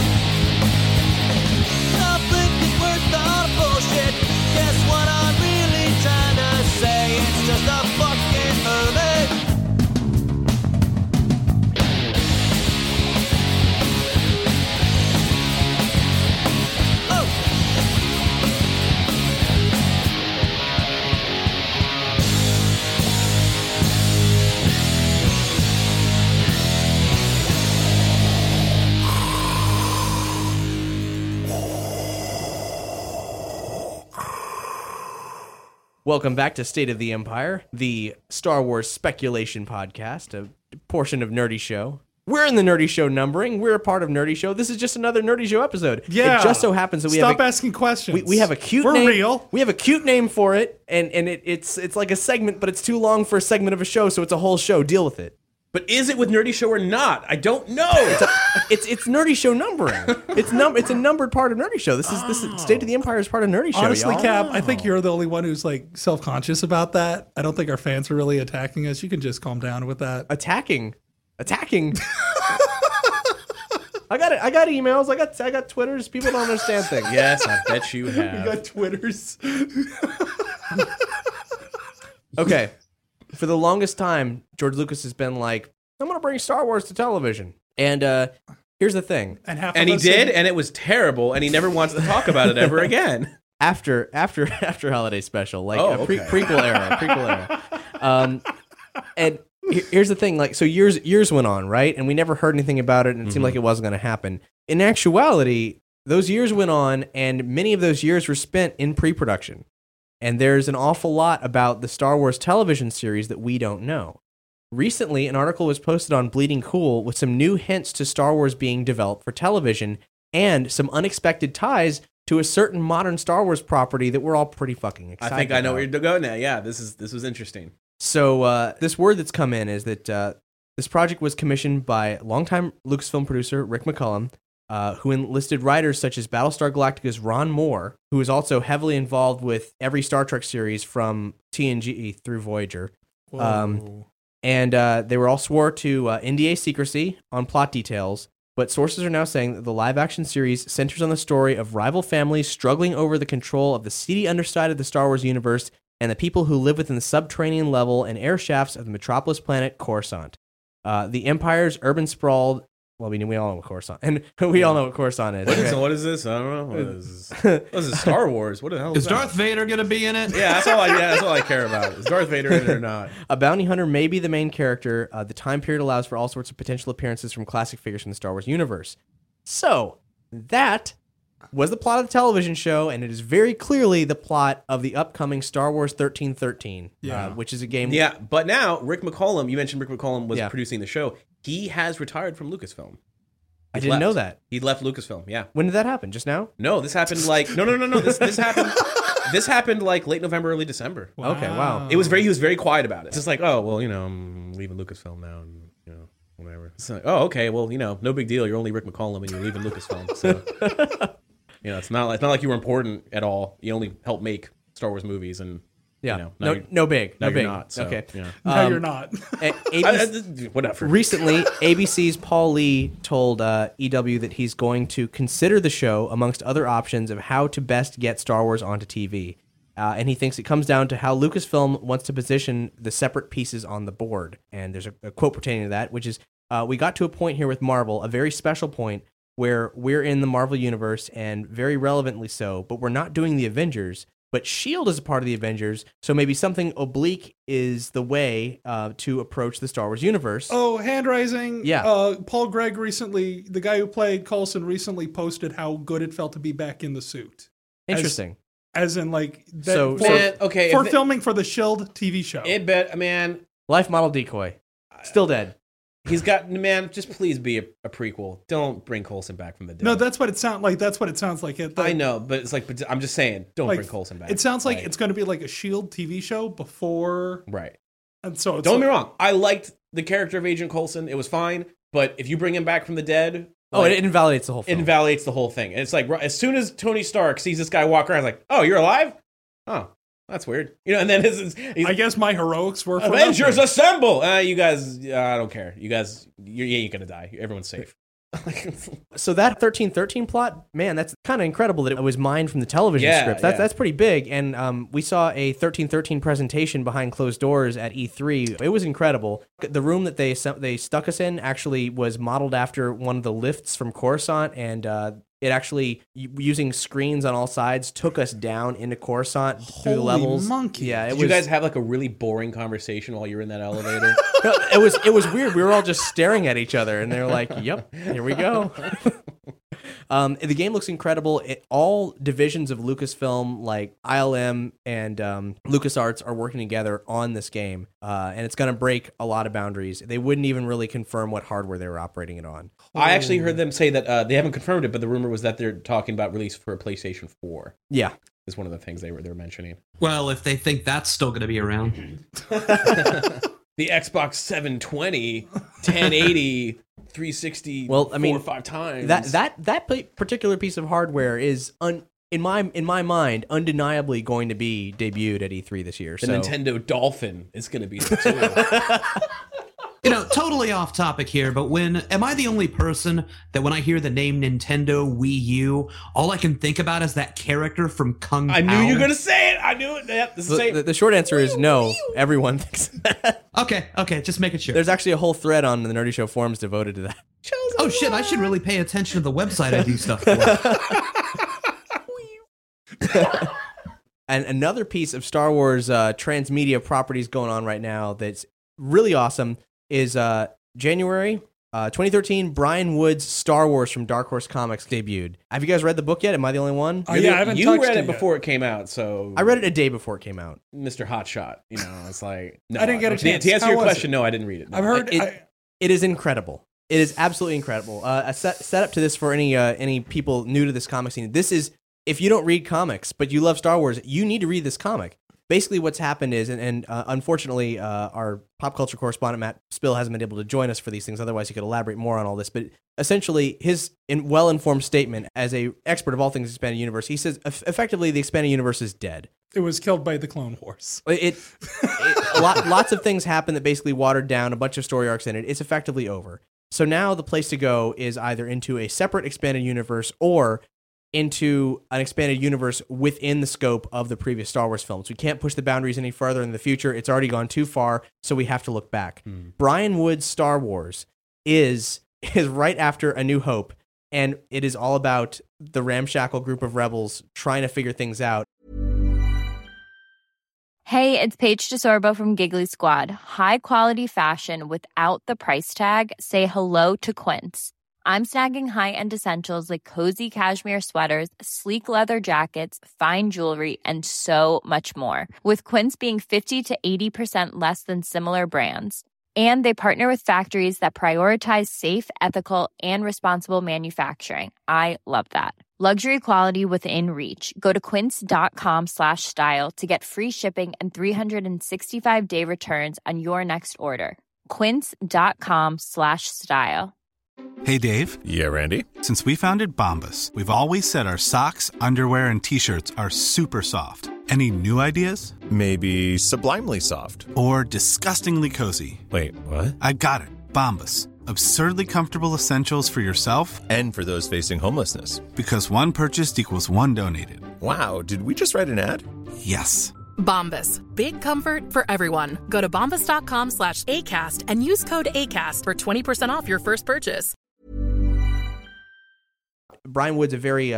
Conflict is worse than all the bullshit. Guess what I'm really trying to say? It's just a fucking movie. Oh! Welcome back to State of the Empire, the Star Wars speculation podcast, a portion of Nerdy Show. We're in the Nerdy Show numbering. We're a part of Nerdy Show. This is just another Nerdy Show episode. Yeah. It just so happens that we Stop have a, asking questions. we, we have a cute We're name. real. We have a cute name for it, and and it, it's it's like a segment, but it's too long for a segment of a show, so it's a whole show. Deal with it. But is it with Nerdy Show or not? I don't know. It's it's Nerdy Show numbering. It's num it's a numbered part of Nerdy Show. This is this is State of the Empire is part of Nerdy Show. Honestly, y'all. Cap, I think you're the only one who's like self-conscious about that. I don't think our fans are really attacking us. You can just calm down with that. attacking, attacking. I got it. I got emails. I got I got Twitters. People don't understand things. Yes, I bet you You have. got Twitters. Okay. For the longest time, George Lucas has been like, I'm going to bring Star Wars to television. And uh, here's the thing. And half And of he us did, said- and it was terrible, and he never wants to talk about it ever again. After after after holiday special, like Oh, a pre- okay. prequel era, prequel era. Um, and he- here's the thing, like, so years years went on, right? And we never heard anything about it, and it seemed like it wasn't going to happen. In actuality, those years went on, and many of those years were spent in pre-production. And there's an awful lot about the Star Wars television series that we don't know. Recently, an article was posted on Bleeding Cool with some new hints to Star Wars being developed for television and some unexpected ties to a certain modern Star Wars property that we're all pretty fucking I excited think I know where about. you're going now. Yeah, this is this was interesting. So uh, this word that's come in is that uh, this project was commissioned by longtime Lucasfilm producer Rick McCullum, uh, who enlisted writers such as Battlestar Galactica's Ron Moore, who is also heavily involved with every Star Trek series from T N G through Voyager. Um, and uh, they were all swore to uh, N D A secrecy on plot details, but sources are now saying that the live-action series centers on the story of rival families struggling over the control of the seedy underside of the Star Wars universe and the people who live within the subterranean level and air shafts of the metropolis planet Coruscant. Uh, the Empire's urban sprawl. Well, we we all know what Coruscant, and we all know what Coruscant is. What is, okay? what is this? I don't know. What is this? What is this? Star Wars? What the hell is, Is that? Darth Vader going to be in it? Yeah, that's all I. Yeah, that's all I care about. Is Darth Vader in it or not? A bounty hunter may be the main character. Uh, the time period allows for all sorts of potential appearances from classic figures from the Star Wars universe. So, that was the plot of the television show, and it is very clearly the plot of the upcoming Star Wars thirteen thirteen, Yeah. uh, which is a game. Yeah, but now Rick McCollum. You mentioned Rick McCollum was Yeah. producing the show. He has retired from Lucasfilm. I He's didn't left. know that. He left Lucasfilm. Yeah. When did that happen? Just now? No, this happened like no, no, no, no. This this happened. This happened like late November, early December. Okay, wow. It was very. He was very quiet about it. It's just like, oh well, you know, I'm leaving Lucasfilm now, and you know, whatever. It's like, oh okay, well, you know, no big deal. You're only Rick McCollum, and you're leaving Lucasfilm. So, you know, it's not. It's not like you were important at all. You only helped make Star Wars movies, and Yeah. you know, now no, you're- no big. now No you're big. not, so, okay. yeah. No, Um, you're not. A- A B C I- I- whatever. Recently, A B C's Paul Lee told uh, E W that he's going to consider the show amongst other options of how to best get Star Wars onto T V. Uh, and he thinks it comes down to how Lucasfilm wants to position the separate pieces on the board. And there's a, a quote pertaining to that, which is, uh, we got to a point here with Marvel, a very special point, where we're in the Marvel universe, and very relevantly so, but we're not doing the Avengers. but S H I E L D is a part of the Avengers, so maybe something oblique is the way uh, to approach the Star Wars universe. Oh, hand raising. Yeah. Uh, Paul Gregg recently, the guy who played Coulson, recently posted how good it felt to be back in the suit. Interesting. As, as in, like, that, So- for, Man, okay, for if it- filming for the S H I E L D T V show. It bet, man. Life model decoy. Still dead. He's got man. Just please be a, a prequel. Don't bring Coulson back from the dead. no, that's what it sounds like. That's what it sounds like. It, I know, but it's like, but I'm just saying, don't like, bring Coulson back. It sounds like, it's going to be like a S H I E L D T V show before. right. And so it's Don't get like, me wrong. I liked the character of Agent Coulson. It was fine, but if you bring him back from the dead, Oh, like, it invalidates the whole it film. invalidates the whole thing. And it's like right- as soon as Tony Stark sees this guy walk around, he's like, "Oh, you're alive? Oh, that's weird." You know, and then his, his I guess my heroics were for Avengers nothing. assemble. Uh, you guys, uh, I don't care. You guys, you you ain't gonna die. Everyone's safe. So that thirteen thirteen plot, man, that's kind of incredible that it was mined from the television Yeah, script. That's yeah. that's pretty big. And um, we saw a thirteen thirteen presentation behind closed doors at E three. It was incredible. The room that they they stuck us in actually was modeled after one of the lifts from Coruscant, and uh, it actually, y- using screens on all sides, took us down into Coruscant through the Holy levels. monkey. Yeah, it Did was. you guys have like a really boring conversation while you were in that elevator? No, it was it was weird. We were all just staring at each other, and they were like, "Yep, here we go." um, the game looks incredible. It, all divisions of Lucasfilm, like I L M and um, LucasArts, are working together on this game, uh, and it's going to break a lot of boundaries. They wouldn't even really confirm what hardware they were operating it on. I actually heard them say that uh, they haven't confirmed it, but the rumor was that they're talking about release for a PlayStation four. Yeah, Is one of the things they were they were mentioning. Well, if they think that's still going to be around. The Xbox seven twenty, ten eighty, three sixty, Well, I mean, four or five times. that that that pa- particular piece of hardware is un. In my in my mind, undeniably going to be debuted at E three this year. the so. Nintendo Dolphin is going to be there too. You know, totally off topic here, but when am I the only person that when I hear the name Nintendo Wii U, all I can think about is that character from Kung I knew Pao? you were going to say it. I knew it. Yep, the The, same. the, the short answer is no. Everyone thinks that. Okay, okay, just making sure. There's actually a whole thread on the Nerdy Show forums devoted to that. Oh shit, I should really pay attention to the website I do stuff for. And another piece of Star Wars uh, transmedia properties going on right now that's really awesome is uh, January uh, twenty thirteen, Brian Wood's Star Wars from Dark Horse Comics debuted. Have you guys read the book yet? Am I the only one? Uh, You're yeah, the- I haven't you touched read it it yet. before it came out, so I read it a day before it came out. Mister Hotshot. You know, it's like no, I didn't get a to- chance. To answer How your was question, it? no, I didn't read it. No. I've heard. It- I, It is incredible. It is absolutely incredible. Uh, a set, set up to this for any uh, any people new to this comic scene. This is, if you don't read comics but you love Star Wars, you need to read this comic. Basically, what's happened is, and, and uh, unfortunately, uh, our pop culture correspondent Matt Spill hasn't been able to join us for these things. Otherwise, he could elaborate more on all this. But essentially, his in well-informed statement as a expert of all things expanded universe, he says eff- effectively the expanded universe is dead. it was killed by the Clone Wars. It, it, it a lot, lots of things happen that basically watered down a bunch of story arcs in it. It's effectively over. So now the place to go is either into a separate expanded universe or into an expanded universe within the scope of the previous Star Wars films. We can't push the boundaries any further in the future. It's already gone too far, so we have to look back. Brian Wood's Star Wars is is right after A New Hope, and it is all about the ramshackle group of rebels trying to figure things out. Hey, it's Paige DeSorbo from Giggly Squad. High quality fashion without the price tag. Say hello to Quince. I'm snagging high-end essentials like cozy cashmere sweaters, sleek leather jackets, fine jewelry, and so much more. With Quince being fifty to eighty percent less than similar brands. And they partner with factories that prioritize safe, ethical, and responsible manufacturing. I love that. Luxury quality within reach. Go to quince.com slash style to get free shipping and three sixty-five day returns on your next order. Quince.com slash style. Hey, Dave. Yeah, Randy. Since we founded Bombas, we've always said our socks, underwear, and T-shirts are super soft. Any new ideas? Maybe sublimely soft. Or disgustingly cozy? Wait, what? I got it. Bombas. Absurdly comfortable essentials for yourself And for those facing homelessness. because one purchased equals one donated. Wow, did we just write an ad? Yes. Bombas. Big comfort for everyone. Go to bombas.com slash ACAST and use code ACAST for twenty percent off your first purchase. Brian Wood's a very uh,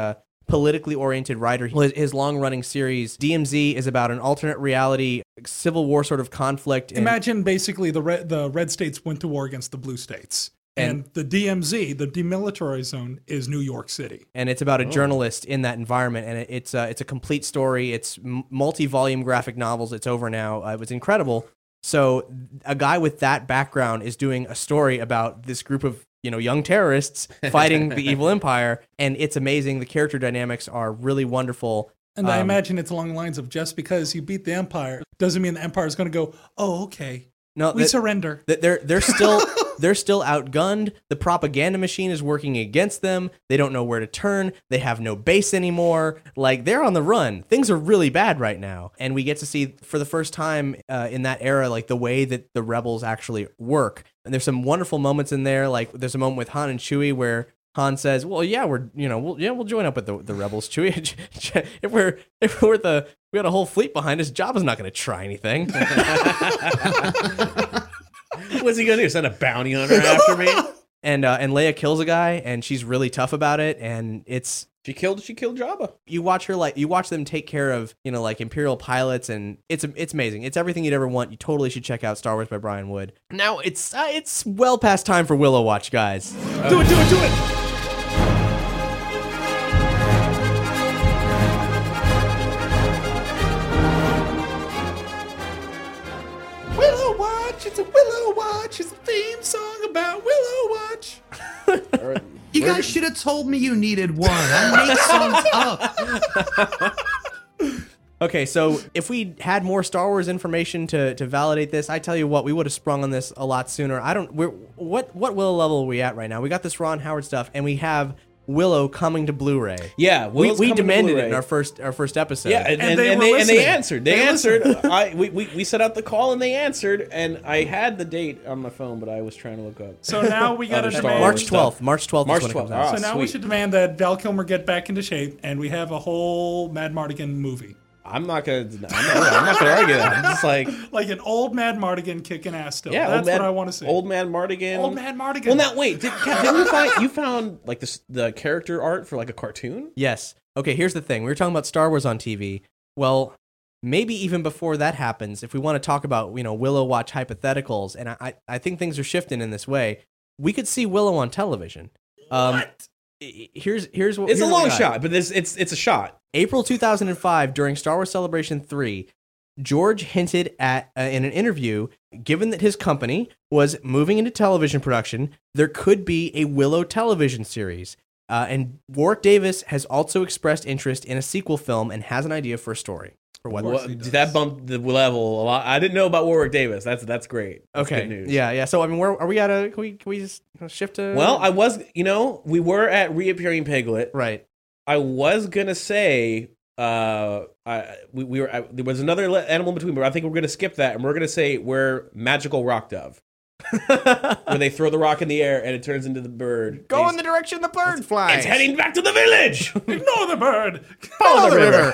politically oriented writer. His, his long-running series, D M Z, is about an alternate reality, Civil War sort of conflict. And Imagine basically the red, the red states went to war against the blue states. And, and the D M Z, the demilitarized zone, is New York City. And it's about a Oh. journalist in that environment. And it, it's, uh, it's a complete story. It's m- multi-volume graphic novels. It's over now. Uh, it was incredible. So a guy with that background is doing a story about this group of you know, young terrorists fighting the evil empire, and it's amazing. The character dynamics are really wonderful. And um, I imagine it's along the lines of just because you beat the empire doesn't mean the empire is going to go, oh, okay, no, we that- surrender. that they're they're still they're still outgunned. The propaganda machine is working against them. They don't know where to turn. They have no base anymore. Like, they're on the run. Things are really bad right now, and we get to see for the first time uh, in that era, like the way that the rebels actually work. And there's some wonderful moments in there. Like there's a moment with Han and Chewie where Han says, "Well, yeah, we're you know, we'll, yeah, we'll join up with the, the rebels, Chewie. if we're if we're the we got a whole fleet behind us, Jabba's not going to try anything." What's he gonna do? Send a bounty hunter after me? And uh, and Leia kills a guy, and she's really tough about it. And it's she killed she killed Jabba. You watch her like you watch them take care of you know like Imperial pilots, and it's it's amazing. It's everything you'd ever want. You totally should check out Star Wars by Brian Wood. Now it's uh, it's well past time for Willow Watch, guys. Uh, do it, do it, do it. Willow Watch, it's a Willow Watch, it's a theme song about Willow Watch. You guys should have told me you needed one. I make songs up. Okay, so if we had more Star Wars information to, to validate this, I tell you what, we would have sprung on this a lot sooner. I don't. We're what what Willow level are we at right now? We got this Ron Howard stuff, and we have Willow coming to Blu-ray. Yeah, we, Willow's we coming to demanded it Blu-ray. in our first our first episode. Yeah, and, and, and, they, and, they, and they answered. They, they answered. I we, we we set out the call and they answered, and I had the date on my phone, but I was trying to look up. So now we got to demand March twelfth. March twelfth. March is when it twelfth. comes out. Ah, so now sweet. we should demand that Val Kilmer get back into shape, and we have a whole Mad Mardigan movie. I'm not gonna. I'm not, I'm not gonna argue that. I'm just like like an old Mad Mardigan kicking ass still. yeah, That's old man, what I want to see. Old man Mardigan. Old Man Mardigan. Well, now wait. Did, didn't you find you found like this the character art for like a cartoon? Yes. Okay, here's the thing. We were talking about Star Wars on T V. Well, maybe even before that happens, if we want to talk about, you know, Willow Watch hypotheticals, and I, I think things are shifting in this way, we could see Willow on television. Um, what? Here's here's what It's here's a what we long got. shot, but this it's it's a shot. April two thousand five, during Star Wars Celebration three, George hinted at uh, in an interview, given that his company was moving into television production, there could be a Willow television series. Uh, and Warwick Davis has also expressed interest in a sequel film and has an idea for a story. For what? Well, that bumped the level a lot. I didn't know about Warwick Davis. That's that's great. That's Okay. good news. Yeah, yeah. So I mean, where are we at? A can we can we just shift to? Well, I was, you know, we were at reappearing Piglet. right. I was gonna say, uh, I we, we were I, there was another le- animal in between, but I think we're gonna skip that, and we're gonna say we're magical rock dove, where they throw the rock in the air and it turns into the bird. Go It's- in the direction the bird flies. It's heading back to the village. Ignore the bird. Follow the river.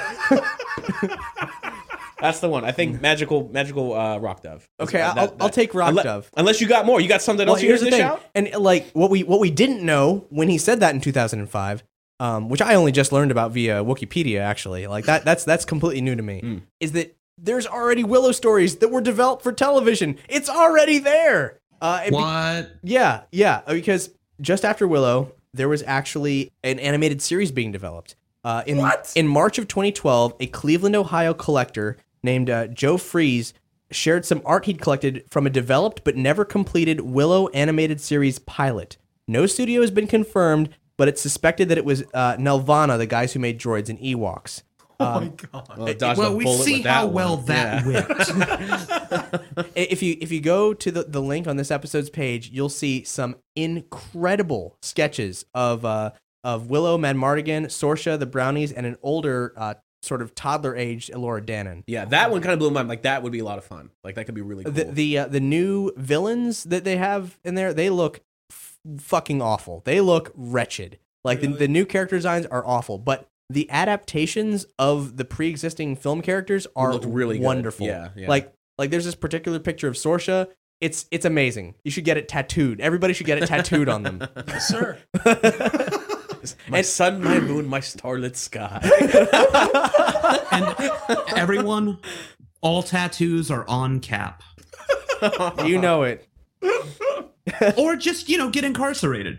That's the one. I think magical, magical uh, rock dove. Okay, That- I'll, that- I'll take rock unle- dove. Unless you got more, you got something Well, else you here's here's the to thing, shout. and like what we what we didn't know when he said that in two thousand five, um, which I only just learned about via Wikipedia. Actually, like that that's that's completely new to me. Mm. Is that there's already Willow stories that were developed for television? It's already there. Uh, it be- What? yeah, yeah. Because just after Willow, there was actually an animated series being developed. Uh, in What? in March of twenty twelve, a Cleveland, Ohio collector named uh, Joe Fries shared some art he'd collected from a developed but never completed Willow animated series pilot. No studio has been confirmed, but it's suspected that it was uh, Nelvana, the guys who made droids and Ewoks. Oh my god. Well, it dodged a Well, we bullet see with that how one. well that Yeah. whipped. If you if you go to the, the link on this episode's page, you'll see some incredible sketches of uh, of Willow, Mad Mardigan, Sorsha, the Brownies, and an older uh, sort of toddler-aged Elora Danan. Yeah, that one kind of blew my mind. Like that would be a lot of fun. Like that could be really cool. The the uh, the new villains that they have in there, they look f- fucking awful. They look wretched. Like the, the new character designs are awful, but the adaptations of the pre-existing film characters are look really good. wonderful. Yeah, yeah. Like like there's this particular picture of Sorsha. It's it's amazing. You should get it tattooed. Everybody should get it tattooed on them. Yes, sir. My sun, my moon, my starlit sky. And everyone, all tattoos are on Cap. You know it. Or just, you know, get incarcerated.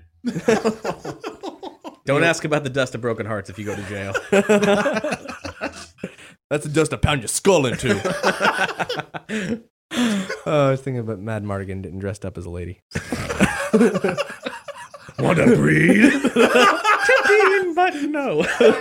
Don't ask about the dust of broken hearts if you go to jail. That's the dust to pound your skull into. Oh, I was thinking about Mad Mardigan getting dressed up as a lady. Want to breed? Tempting, but no.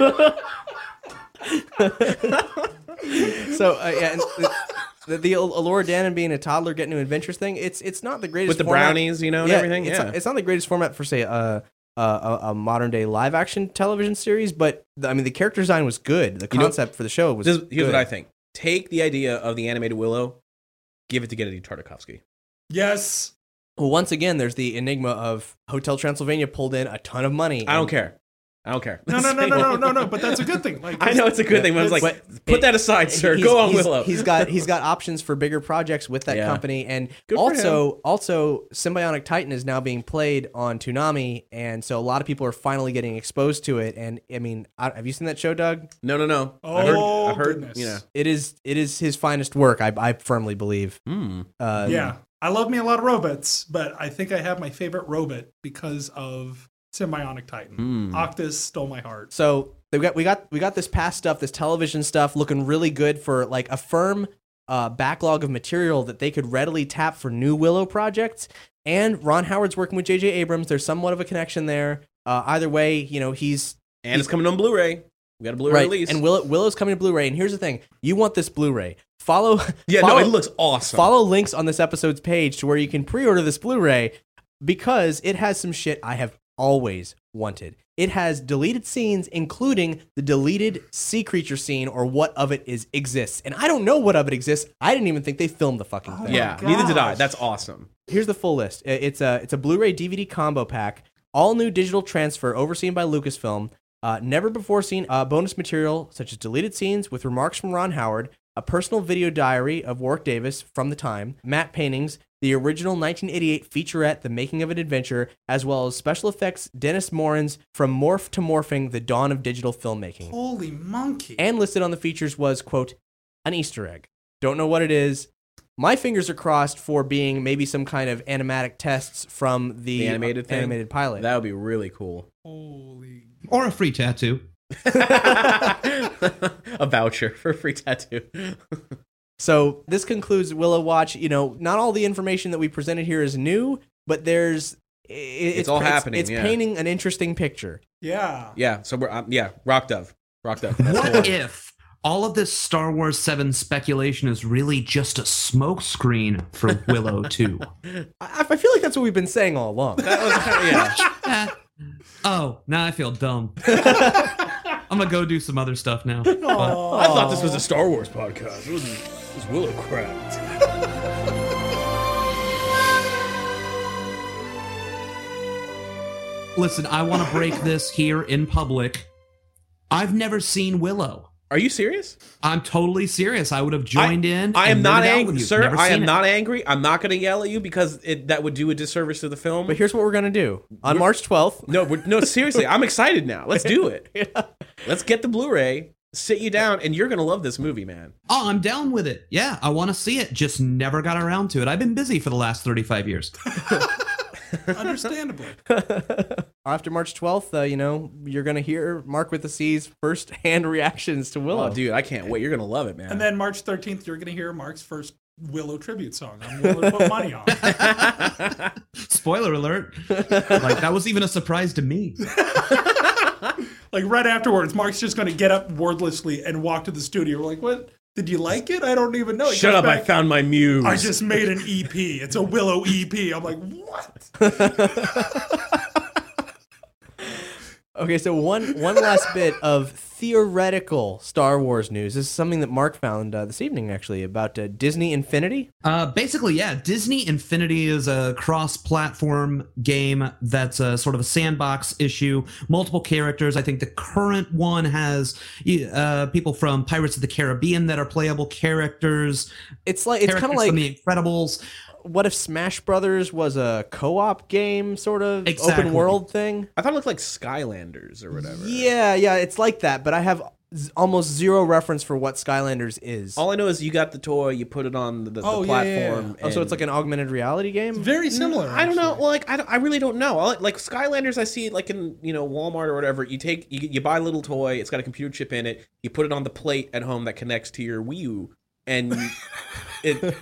So, uh, yeah, and the, the, the Allure Dan and being a toddler getting to adventures thing, it's it's not the greatest With the format. brownies, you know, and yeah, everything. It's, Yeah. not, it's not the greatest format for, say, a, a, a, a modern day live action television series, but, the, I mean, the character design was good. The You know, concept for the show was This, good. here's what I think. Take the idea of the animated Willow, give it to Gennady Tartakovsky. Yes. Well, once again, there's the enigma of Hotel Transylvania pulled in a ton of money. I don't and- care. I don't care. No, no, no, no, no, no, no. But that's a good thing. Like, I know it's a good thing, but I was like, But put that aside, sir. he's- Go on, he's- Willow. He's got he's got options for bigger projects with that Yeah. company, and Good for also also Symbionic Titan is now being played on Toonami, and so a lot of people are finally getting exposed to it. And I mean, I, have you seen that show, Doug? No, no, no. Oh, I heard. I heard. goodness. You know. It is it is his finest work. I I firmly believe. Hmm. Uh, Yeah. I love me a lot of robots, but I think I have my favorite robot because of Symbionic Titan. Hmm. Octus stole my heart. So they got we got we got this past stuff, this television stuff, looking really good for like a firm uh, backlog of material that they could readily tap for new Willow projects. And Ron Howard's working with J J Abrams. There's somewhat of a connection there. Uh, either way, you know he's And it's coming on Blu-ray. We got a Blu-ray right. release. And Willow, Willow's coming to Blu-ray. And here's the thing: you want this Blu-ray? Follow. yeah, follow, no, it looks awesome. Follow links on this episode's page to where you can pre-order this Blu-ray because it has some shit I have always wanted. It has deleted scenes, including the deleted sea creature scene, or what of it is exists. And I don't know what of it exists. I didn't even think they filmed the fucking thing. Yeah, my neither did I. gosh. That's awesome. Here's the full list. I- It's a it's a Blu-ray D V D combo pack, all new digital transfer overseen by Lucasfilm. Uh, never before seen uh, bonus material such as deleted scenes with remarks from Ron Howard, a personal video diary of Warwick Davis from the time, matte paintings, the original nineteen eighty-eight featurette, The Making of an Adventure, as well as special effects Dennis Morin's From Morph to Morphing, The Dawn of Digital Filmmaking. Holy monkey. And listed on the features was, quote, an Easter egg. Don't know what it is. My fingers are crossed for being maybe some kind of animatic tests from the, The animated uh, thing? animated pilot. That would be really cool. Holy. Or a free tattoo. A voucher for a free tattoo. So this concludes Willow Watch. You know, not all the information that we presented here is new, but there's it, it's, all happening, It's yeah. painting an interesting picture. Yeah. Yeah, so we're um, yeah, Rock Dove. Rock Dove. That's the What one. if all of this Star Wars seven speculation is really just a smokescreen for Willow two? I, I feel like that's what we've been saying all along. That was yeah. Eh. Oh, now I feel dumb. I'm gonna go do some other stuff now. But- I thought this was a Star Wars podcast. It was, it was Willow crap. Listen, I want to break this here in public. I've never seen Willow. Are you serious? I'm totally serious. I would have joined I, in. I am and not nerded out angry, with you. sir. Never I seen am it. not angry. I'm not going to yell at you because it, that would do a disservice to the film. But here's what we're gonna do on March twelfth. no, we're, no, seriously, I'm excited now. Let's do it. Let's get the Blu-ray, sit you down, and you're going to love this movie, man. Oh, I'm down with it. Yeah, I want to see it. Just never got around to it. I've been busy for the last thirty-five years. Understandably. After March twelfth, uh, you know, you're gonna hear Mark with the C's first-hand reactions to Willow. Oh, dude, I can't wait. You're going to love it, man. And then March thirteenth, you're going to hear Mark's first Willow tribute song. I'm willing to put money on. Spoiler alert. Like, that was even a surprise to me. Like right afterwards, Mark's just going to get up wordlessly and walk to the studio. We're like, what? Did you like it? I don't even know. He Shut comes up, I back, found my muse. I just made an E P. It's a Willow E P. I'm like, what? Okay, so one one last bit of theoretical Star Wars news. This is something that Mark found uh, this evening, actually, about uh, Disney Infinity. Uh, basically, yeah, Disney Infinity is a cross-platform game that's a sort of a sandbox issue. Multiple characters. I think the current one has uh, people from Pirates of the Caribbean that are playable characters. It's like it's kind of characters like from The Incredibles. what if Smash Brothers was a co-op game, sort of Exactly. open world thing? I thought it looked like Skylanders or whatever. Yeah, yeah, it's like that, but I have z- almost zero reference for what Skylanders is. All I know is you got the toy, you put it on the, the, Oh, the yeah, yeah, platform. Oh, so it's and- like an augmented reality game? Very similar. I don't know. actually. Well, like I, don't- I really don't know. I, like Skylanders, I see like in you know Walmart or whatever. You take you, you buy a little toy. It's got a computer chip in it. You put it on the plate at home that connects to your Wii U, and it.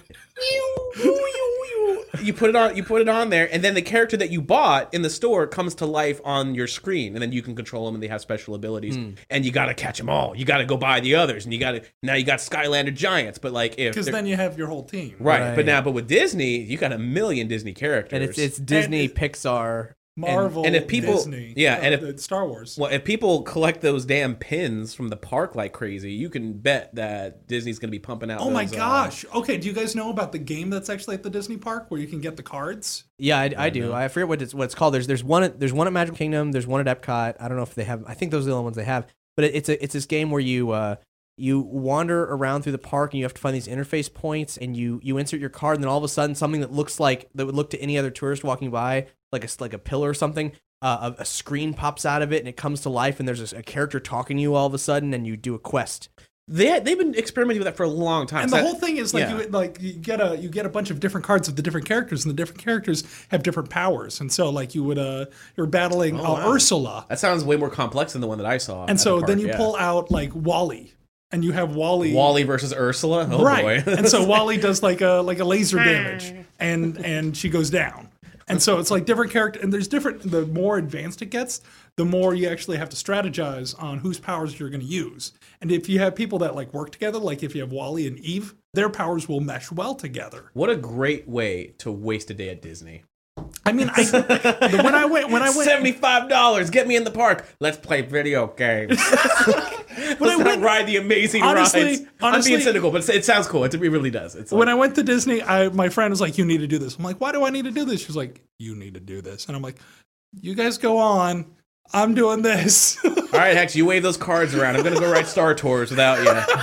You put it on. You put it on there, and then the character that you bought in the store comes to life on your screen, and then you can control them, and they have special abilities. Hmm. And you got to catch them all. You got to go buy the others, and you got to now you got Skylander Giants. But like if Because they're- then you have your whole team. right, Right. but now but with Disney, you got a million Disney characters, And it's it's Disney, Pixar. Marvel, and if people- Disney, yeah, uh, and if- the Star Wars. Well, if people collect those damn pins from the park like crazy, you can bet that Disney's going to be pumping out. Oh my those, uh, gosh. Okay, do you guys know about the game that's actually at the Disney park where you can get the cards? Yeah, I, I do. I forget what it's what it's called. There's there's one at, there's one at Magic Kingdom. There's one at Epcot. I don't know if they have. I think those are the only ones they have. But it, it's a it's this game where you uh, you wander around through the park and you have to find these interface points and you you insert your card and then all of a sudden something that looks like that would look to any other tourist walking by like a like a pillar or something. Uh, a, a screen pops out of it and it comes to life and there's a, a character talking to you all of a sudden and you do a quest. They they've been experimenting with that for a long time. And So the that- whole thing is like yeah. you like you get a you get a bunch of different cards of the different characters, and the different characters have different powers. And so like you would uh you're battling Oh, uh, wow. Ursula, That sounds way more complex than the one that I saw. and at so the then park, you yeah. pull out like Wally, and you have Wally. Wally versus Ursula. Oh right. boy! And so Wally does like a like a laser damage, and and she goes down. And so it's like different character, and there's different. The more advanced it gets, the more you actually have to strategize on whose powers you're going to use. And if you have people that like work together, like if you have Wally and Eve, their powers will mesh well together. What a great way to waste a day at Disney. I mean, I, the- when I went, when I went, Seventy-five dollars. Get me in the park. Let's play video games. Let's I not went- ride the amazing honestly- rides. honestly- I'm being cynical, but it sounds cool. It really does. It's like, when I went to Disney, I my friend was like, "You need to do this." I'm like, "Why do I need to do this?" She's like, "You need to do this," and I'm like, "You guys go on. I'm doing this." all right, Hex, you wave those cards around. I'm gonna go ride Star Tours without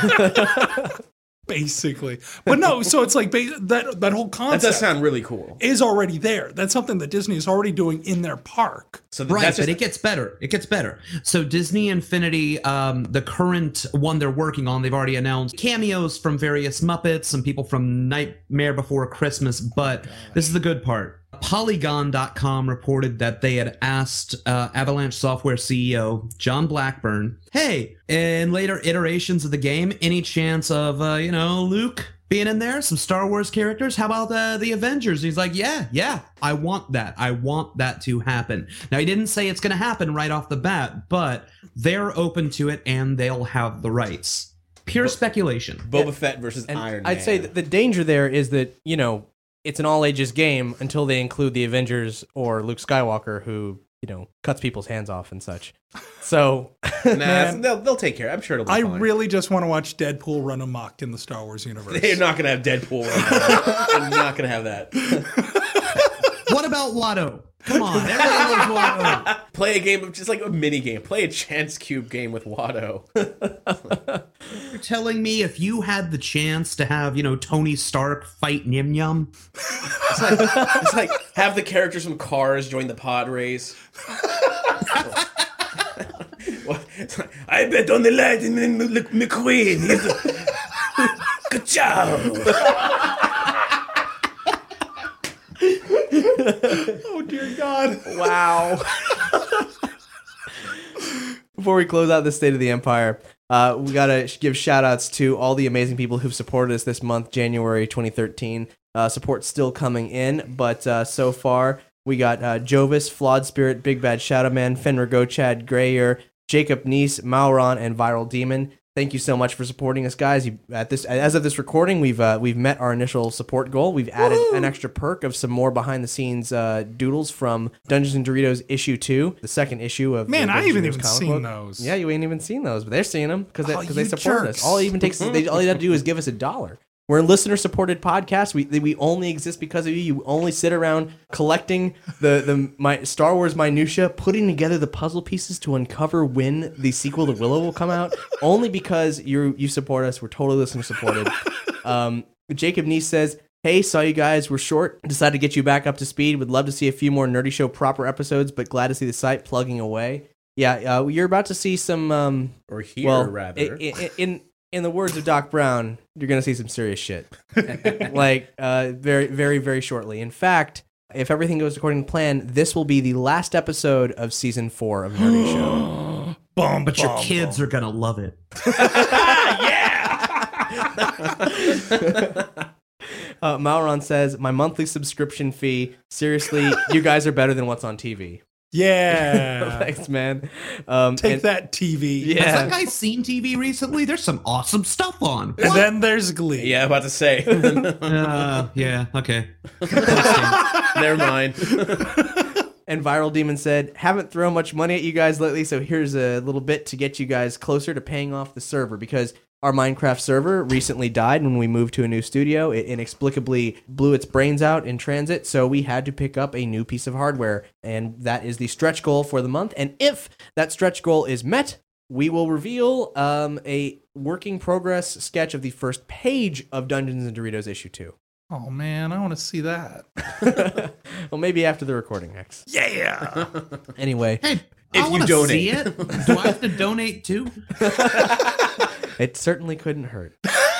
you. Basically, but no. So it's like ba- that that whole That concept does sound really cool. is already there. That's something that Disney is already doing in their park. So th- Right, that's but just it gets better. It gets better. So Disney Infinity, um, the current one they're working on, they've already announced cameos from various Muppets, some people from Nightmare Before Christmas, but this is the good part. Polygon dot com reported that they had asked uh, Avalanche Software C E O John Blackburn, hey, in later iterations of the game, any chance of, uh, you know, Luke being in there, some Star Wars characters? How about uh, the Avengers? He's like, yeah, yeah, I want that. I want that to happen. Now, he didn't say it's going to happen right off the bat, but they're open to it and they'll have the rights. Pure speculation. Boba Fett versus And Iron Man. I'd say that the danger there is that, you know, it's an all ages game until they include the Avengers or Luke Skywalker, who, you know, cuts people's hands off and such. So, Nah, Man. they'll, they'll take care of it. I'm sure it'll be I fine. really just want to watch Deadpool run amok in the Star Wars universe. They're not going to have Deadpool. Right now. They're not going to have that. What about Watto? Come on, everybody knows Watto. Play a game of just like a mini game. Play a chance cube game with Watto. You're telling me if you had the chance to have, you know, Tony Stark fight Nim Yum? It's like, it's like have the characters from Cars join the pod race. What? It's like, I bet on the Lightning McQueen. He's a... Good job. Oh dear God! wow. Before we close out the State of the Empire, uh, we got to give shout outs to all the amazing people who've supported us this month, January twenty thirteen. Uh, support's still coming in, but uh, so far we got uh, Jovis, Flawed Spirit, Big Bad Shadow Man, Fenrir Gochad, Grayer, Jacob Neese, Mauron, and Viral Demon. Thank you so much for supporting us, guys. You, at this, as of this recording, we've uh, we've met our initial support goal. We've added Woo-hoo! an extra perk of some more behind the scenes uh, doodles from Dungeons and Doritos issue two, the second issue of. Man, the I Dungeons haven't and even Doritos comic seen book. those. Yeah, you ain't even seen those, but they're seeing them because they, Oh, 'cause they you support jerks. us. All it even takes is they, all you have to do is give us a dollar. We're a listener-supported podcast. We we only exist because of you. You only sit around collecting the the my Star Wars minutia, putting together the puzzle pieces to uncover when the sequel to Willow will come out. Only because you you support us. We're totally listener-supported. Um, Jacob Neese says, Hey, saw you guys were short. Decided to get you back up to speed. Would love to see a few more Nerdy Show proper episodes, but glad to see the site plugging away. Yeah, uh, you're about to see some... Um, or hear, well, rather. In, in, in the words of Doc Brown, you're going to see some serious shit. like, uh, very, very, very shortly. In fact, if everything goes according to plan, this will be the last episode of Season four of Nerdy Show. Bum, But bum, your kids bum. are going to love it. uh, Mauron says, my monthly subscription fee. Seriously, you guys are better than what's on T V. Yeah. Thanks, man. Um, Take and- that, T V. Has Yeah. that guy seen T V recently? There's some awesome stuff on. And then there's Glee. Yeah, about to say. Uh, yeah, okay. Never mind. And Viral Demon said, haven't thrown much money at you guys lately, so here's a little bit to get you guys closer to paying off the server, because our Minecraft server recently died when we moved to a new studio. It inexplicably blew its brains out in transit, so we had to pick up a new piece of hardware, and that is the stretch goal for the month. And if that stretch goal is met, we will reveal um, a working progress sketch of the first page of Dungeons and Doritos issue two. Oh, man, I want to see that. Well, maybe after the recording, X. Yeah. Anyway, Hey, If I you wanna donate. see it. Do I have to donate too? it certainly couldn't hurt.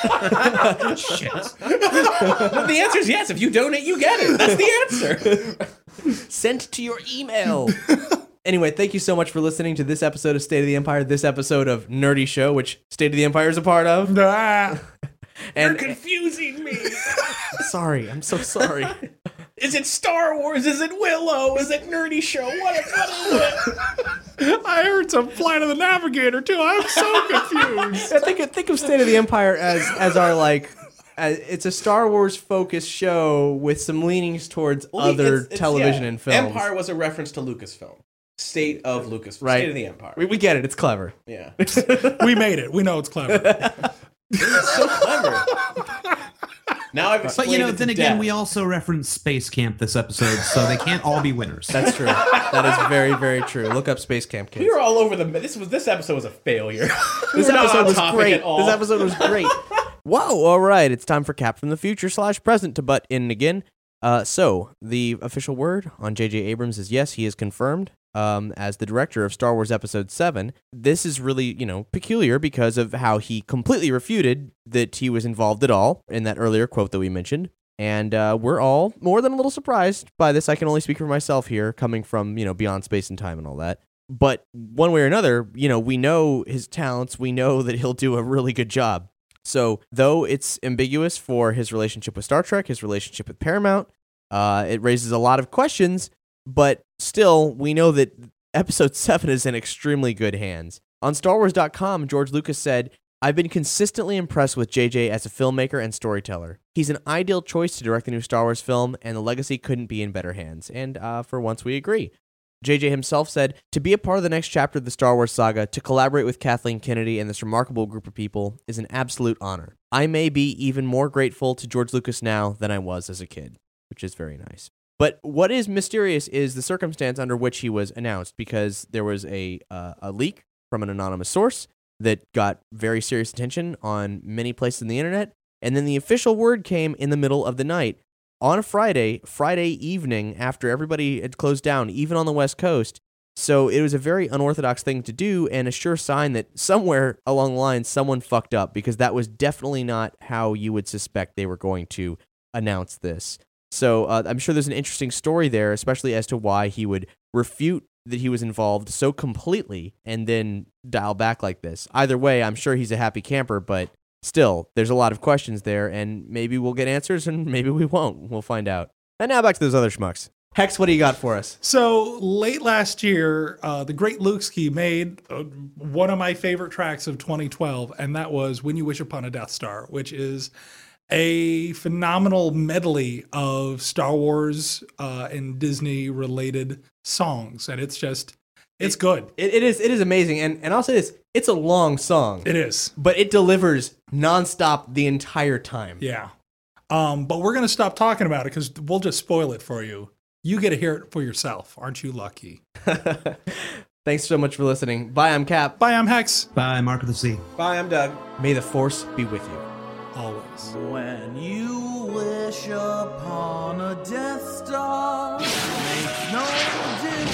Shit. The answer is yes. If you donate, you get it. That's the answer. Sent to your email. Anyway, thank you so much for listening to this episode of State of the Empire, this episode of Nerdy Show, which State of the Empire is a part of. Ah. And Confusing me. sorry, I'm so sorry. Is it Star Wars? Is it Willow? Is it Nerdy Show? What, what is it? I heard some Flight of the Navigator, too. I'm so confused. I think think of State of the Empire as as our like. As, it's a Star Wars focused show with some leanings towards Well, other it's- it's- television yeah. and films. Empire was a reference to Lucasfilm. State of Lucasfilm. Right. State of the Empire. We, we get it. It's clever. Yeah. We made it. We know it's clever. It's so clever. Now I've explained But you know, it to then again, death. we also reference Space Camp this episode, so they can't all be winners. That's true. That is very, very true. Look up Space Camp Kids. We were all over the. This was this episode was a failure. This We were not episode on was topic great. at all. This episode was great. Whoa! All right, it's time for Cap from the Future slash Present to butt in again. Uh, so the official word on J J Abrams is yes, he is confirmed um, as the director of Star Wars Episode Seven. This is really, you know, peculiar because of how he completely refuted that he was involved at all in that earlier quote that we mentioned. And uh, we're all more than a little surprised by this. I can only speak for myself here, coming from, you know, beyond space and time and all that. But one way or another, you know, we know his talents. We know that he'll do a really good job. So though it's ambiguous for his relationship with Star Trek, his relationship with Paramount, uh, it raises a lot of questions. But still, we know that Episode seven is in extremely good hands. On Star Wars dot com, George Lucas said, I've been consistently impressed with J J as a filmmaker and storyteller. He's an ideal choice to direct the new Star Wars film, and the legacy couldn't be in better hands. And uh, for once, we agree. J J himself said, to be a part of the next chapter of the Star Wars saga, to collaborate with Kathleen Kennedy and this remarkable group of people is an absolute honor. I may be even more grateful to George Lucas now than I was as a kid, which is very nice. But what is mysterious is the circumstance under which he was announced, because there was a uh, a leak from an anonymous source that got very serious attention on many places in the internet, and then the official word came in the middle of the night. On a Friday, Friday evening, after everybody had closed down, even on the West Coast. So it was a very unorthodox thing to do, and a sure sign that somewhere along the line, someone fucked up, because that was definitely not how you would suspect they were going to announce this. So uh, I'm sure there's an interesting story there, especially as to why he would refute that he was involved so completely and then dial back like this. Either way, I'm sure he's a happy camper, but still, there's a lot of questions there, and maybe we'll get answers, and maybe we won't. We'll find out. And now back to those other schmucks. Hex, what do you got for us? So late last year, uh, the great Lukeski made uh, one of my favorite tracks of twenty twelve, and that was When You Wish Upon a Death Star, which is a phenomenal medley of Star Wars uh, and Disney related songs. And it's just, it's good. It, it is it is amazing. And, and I'll say this, it's a long song. It is. But it delivers nonstop the entire time. Yeah. Um, but we're going to stop talking about it because we'll just spoil it for you. You get to hear it for yourself. Aren't you lucky? Thanks so much for listening. Bye, I'm Cap. Bye, I'm Hex. Bye, Mark of the Sea. Bye, I'm Doug. May the Force be with you. Always. When you wish wish upon a Death Star makes no difference.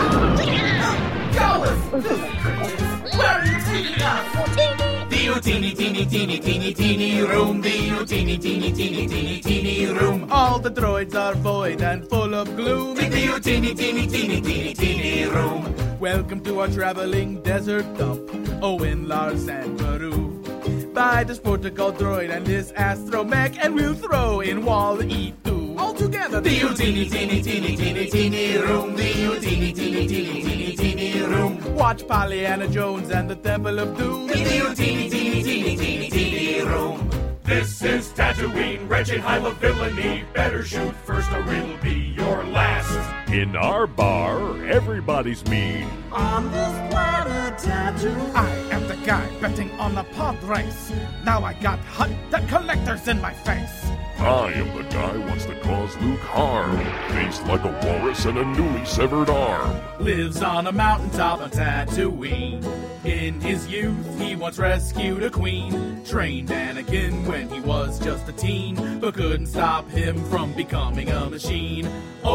Where are you taking us? The teeny, teeny, teeny, teeny, teeny room. The teeny, teeny, teeny, teeny, teeny room. All the droids are void and full of gloom. The teeny, teeny, teeny, teeny, teeny room. Welcome to our traveling desert dump. Owen, Lars, and Baru. Buy this protocol droid and this astromech, and we'll throw in Wall-E two. All together, the teeny, teeny, teeny, teeny, teeny room. The teeny, teeny, teeny, teeny, teeny room. Watch Pollyanna Jones and the Temple of Doom. The teeny, teeny, teeny, teeny, teeny room. This is Tatooine, wretched hive of villainy. Better shoot first or it'll be your last. In our bar, everybody's mean. On this planet Tatooine, I am the guy betting on the pod race. Now I got hunt the collectors in my face. I am the guy who wants to cause Luke harm. Faced like a walrus and a newly severed arm. Lives on a mountaintop on Tatooine. In his youth, he once rescued a queen. Trained Anakin when he was just a teen, but couldn't stop him from becoming a machine.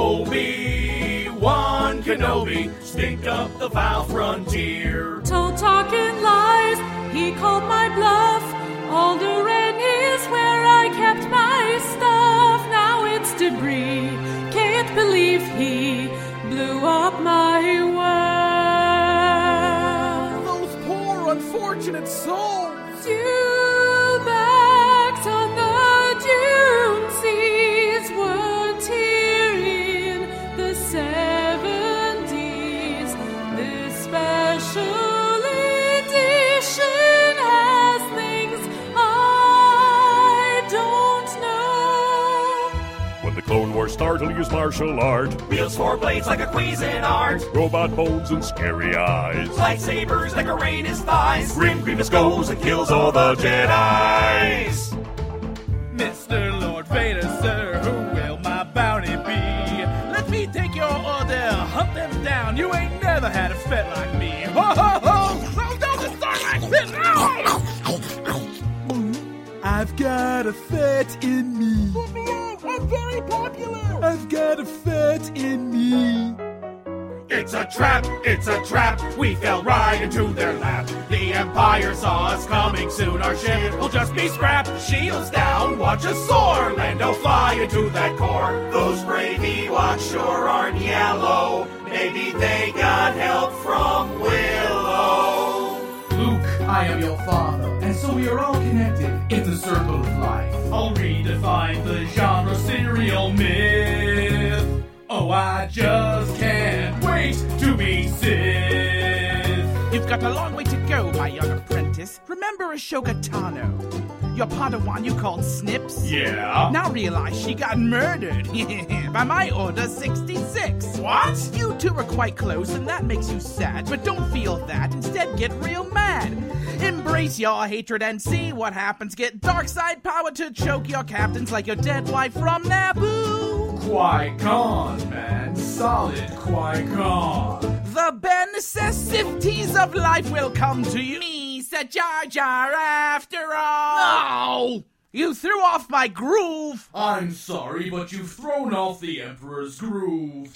Obi-Wan Kenobi, stink up the foul frontier. Told talking lies, he called my bluff. Alderaan is where I kept my stuff. Now it's debris. Can't believe he blew up my world. Those poor unfortunate souls. Dewbacks on the dune seas were tearing the seventies. This special edition has things I don't know. When the Clone Wars start, he'll use martial art. Wields four blades like a Cuisinart. Robot bones and scary eyes. Lightsabers decorate his thighs. Grim Grievous goes and kills all the Jedis. Mister Lord Vader, sir, who will my bounty be? Let me take your order, hunt them down. You ain't never had a pet like me. Ho ho ho! Oh, don't start like this! I've got a fat in me. I'm very popular. I've got a fat in me. It's a trap, it's a trap. We fell right into their lap. The Empire saw us coming soon. Our ship will just be scrapped. Shields down, watch us soar. Lando fly into that core. Those brave Ewoks sure aren't yellow. Maybe they got help from Willow. Luke, I am your father, and so we are all connected in the circle of life. I'll redefine the genre serial myth. Oh, I just can't wait to be Sith. You've got a long way to go, my young apprentice. Remember Ashoka Tano, your Padawan you called Snips? Yeah? Now realize she got murdered by my order sixty-six. What? You two are quite close, and that makes you sad. But don't feel that. Instead, get real mad. Embrace your hatred and see what happens. Get dark side power to choke your captains like your dead wife from Naboo. Qui-Gon, man. Solid Qui-Gon. The bare necessities of life will come to you. Me, Sir Jar Jar, after all. No! You threw off my groove. I'm sorry, but you've thrown off the Emperor's groove.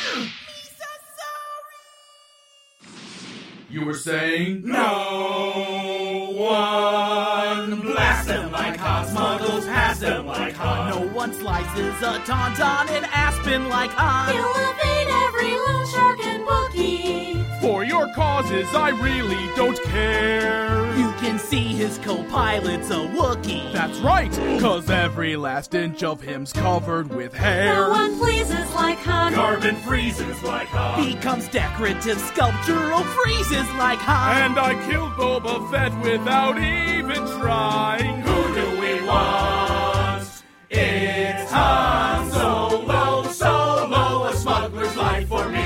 You were saying? No one blast them like hot, smuggles past them like hot. No one slices a tauntaun in Aspen like hot. He'll evade every loan shark and Wookiee. For your causes, I really don't care. You can see his co-pilot's a Wookiee. That's right, cause every last inch of him's covered with hair. No one pleases like Han. Carbon freezes like Han. Becomes decorative sculptural freezes like Han. And I killed Boba Fett without even trying. Who do we want? It's Han Solo, Solo, a smuggler's life for me.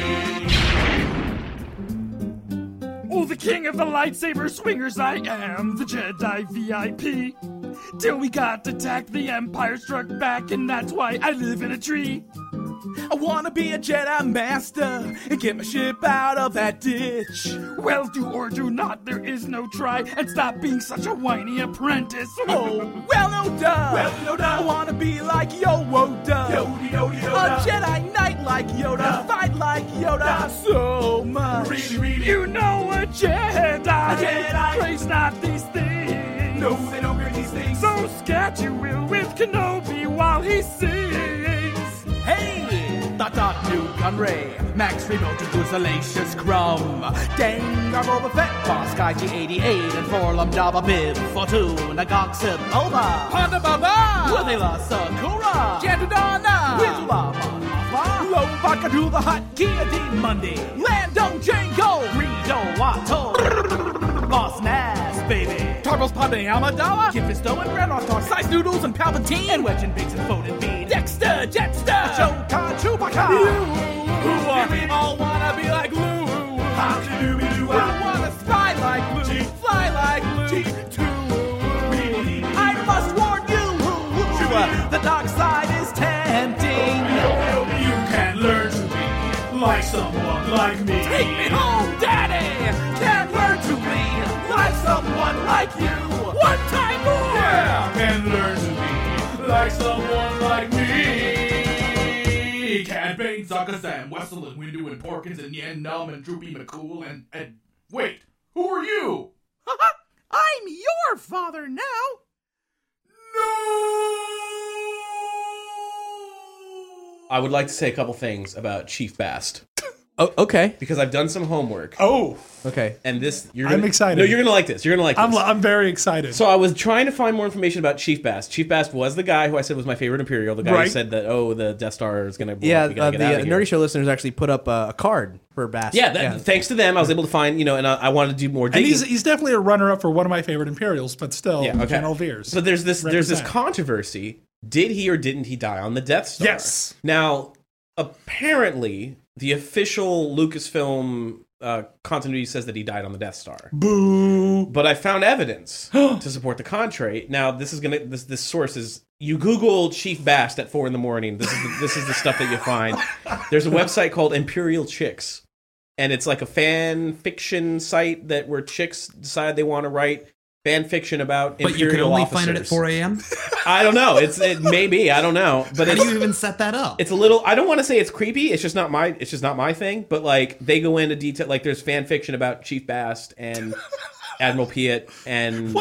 Oh, the king of the lightsaber swingers, I am the Jedi V I P. Till we got attacked, the Empire struck back, and that's why I live in a tree. I wanna be a Jedi Master and get my ship out of that ditch. Well, do or do not, there is no try, and stop being such a whiny apprentice. Oh, well, no duh. Well, no duh. I wanna be like Yoda. Yodi, Yodi, A Yoda. Jedi Knight like Yoda. Yeah. Fight like Yoda. Yeah. So much. Really, really. You know a Jedi. A Jedi. Praise not these things. No, they don't hear these things. So scat you will with Kenobi while he sings. Hey, Dot Dot Nuke Gunray, Max Rebo to do Salacious Crumb, Dengar Boba Fett, Boss Guy G eighty-eight, and Forlum Jabba Bib, Fortune, Agog Sip Oba, Ponda Baba, Withila Sakura, Jandudana, Wizbaba, Low Vodka to the Hot Kia D Monday, Lando Jango, Rido Watto, Boss Nass, baby. Tarbos Padme Amidala, Kid Fisto and Red Octar, Size Noodles and Palpatine, and Wedge and Biggs and Foden Bean, Dexter, Jetster, Shokan, Chewbacca. You, who are we all wanna be like Lou? How can you be Lou? I wanna spy like Lou, fly like Lou, too. I must warn you, the dark side is tempting. You can learn to be like someone like me. Take me home, Daddy! Can't learn to be like someone like you. One time more! Yeah, can learn to be like someone like me. Cad Bane, Sokka Sam, Wessel and Windu and Porkins and Yen Num and Droopy McCool and, and wait, who are you? I'm your father now. I would like to say a couple things about Chief Bast. Oh, okay. Because I've done some homework. Oh, okay. And this, you're I'm gonna, excited. No, you're gonna like this. You're gonna like this. I'm, I'm very excited. So I was trying to find more information about Chief Bast. Chief Bast was the guy who I said was my favorite Imperial. The guy Right. who said that, oh, the Death Star is gonna blow Yeah, up. We gotta uh, get the out uh, of here. Nerdy Show listeners actually put up uh, a card for Bast. Yeah, that, thanks to them, I was able to find, you know, and I, I wanted to do more and digging. he's, he's definitely a runner-up for one of my favorite Imperials, but still, Yeah, okay. General Veers. So there's this there's this Represent. controversy. Did he or didn't he die on the Death Star? Yes. Now, apparently, the official Lucasfilm uh, continuity says that he died on the Death Star. Boo. But I found evidence to support the contrary. Now, this is gonna this this source is you Google Chief Bast at four in the morning. This is the, this is the stuff that you find. There's a website called Imperial Chicks, and it's like a fan fiction site that where chicks decide they want to write fan fiction about But Imperial you can only officers. find it at four a.m.? I don't know. It's it maybe I don't know. But How it's, do you even set that up? It's a little. I don't want to say it's creepy. It's just not my. It's just not my thing. But like they go into detail. Like there's fan fiction about Chief Bast and Admiral Piet and.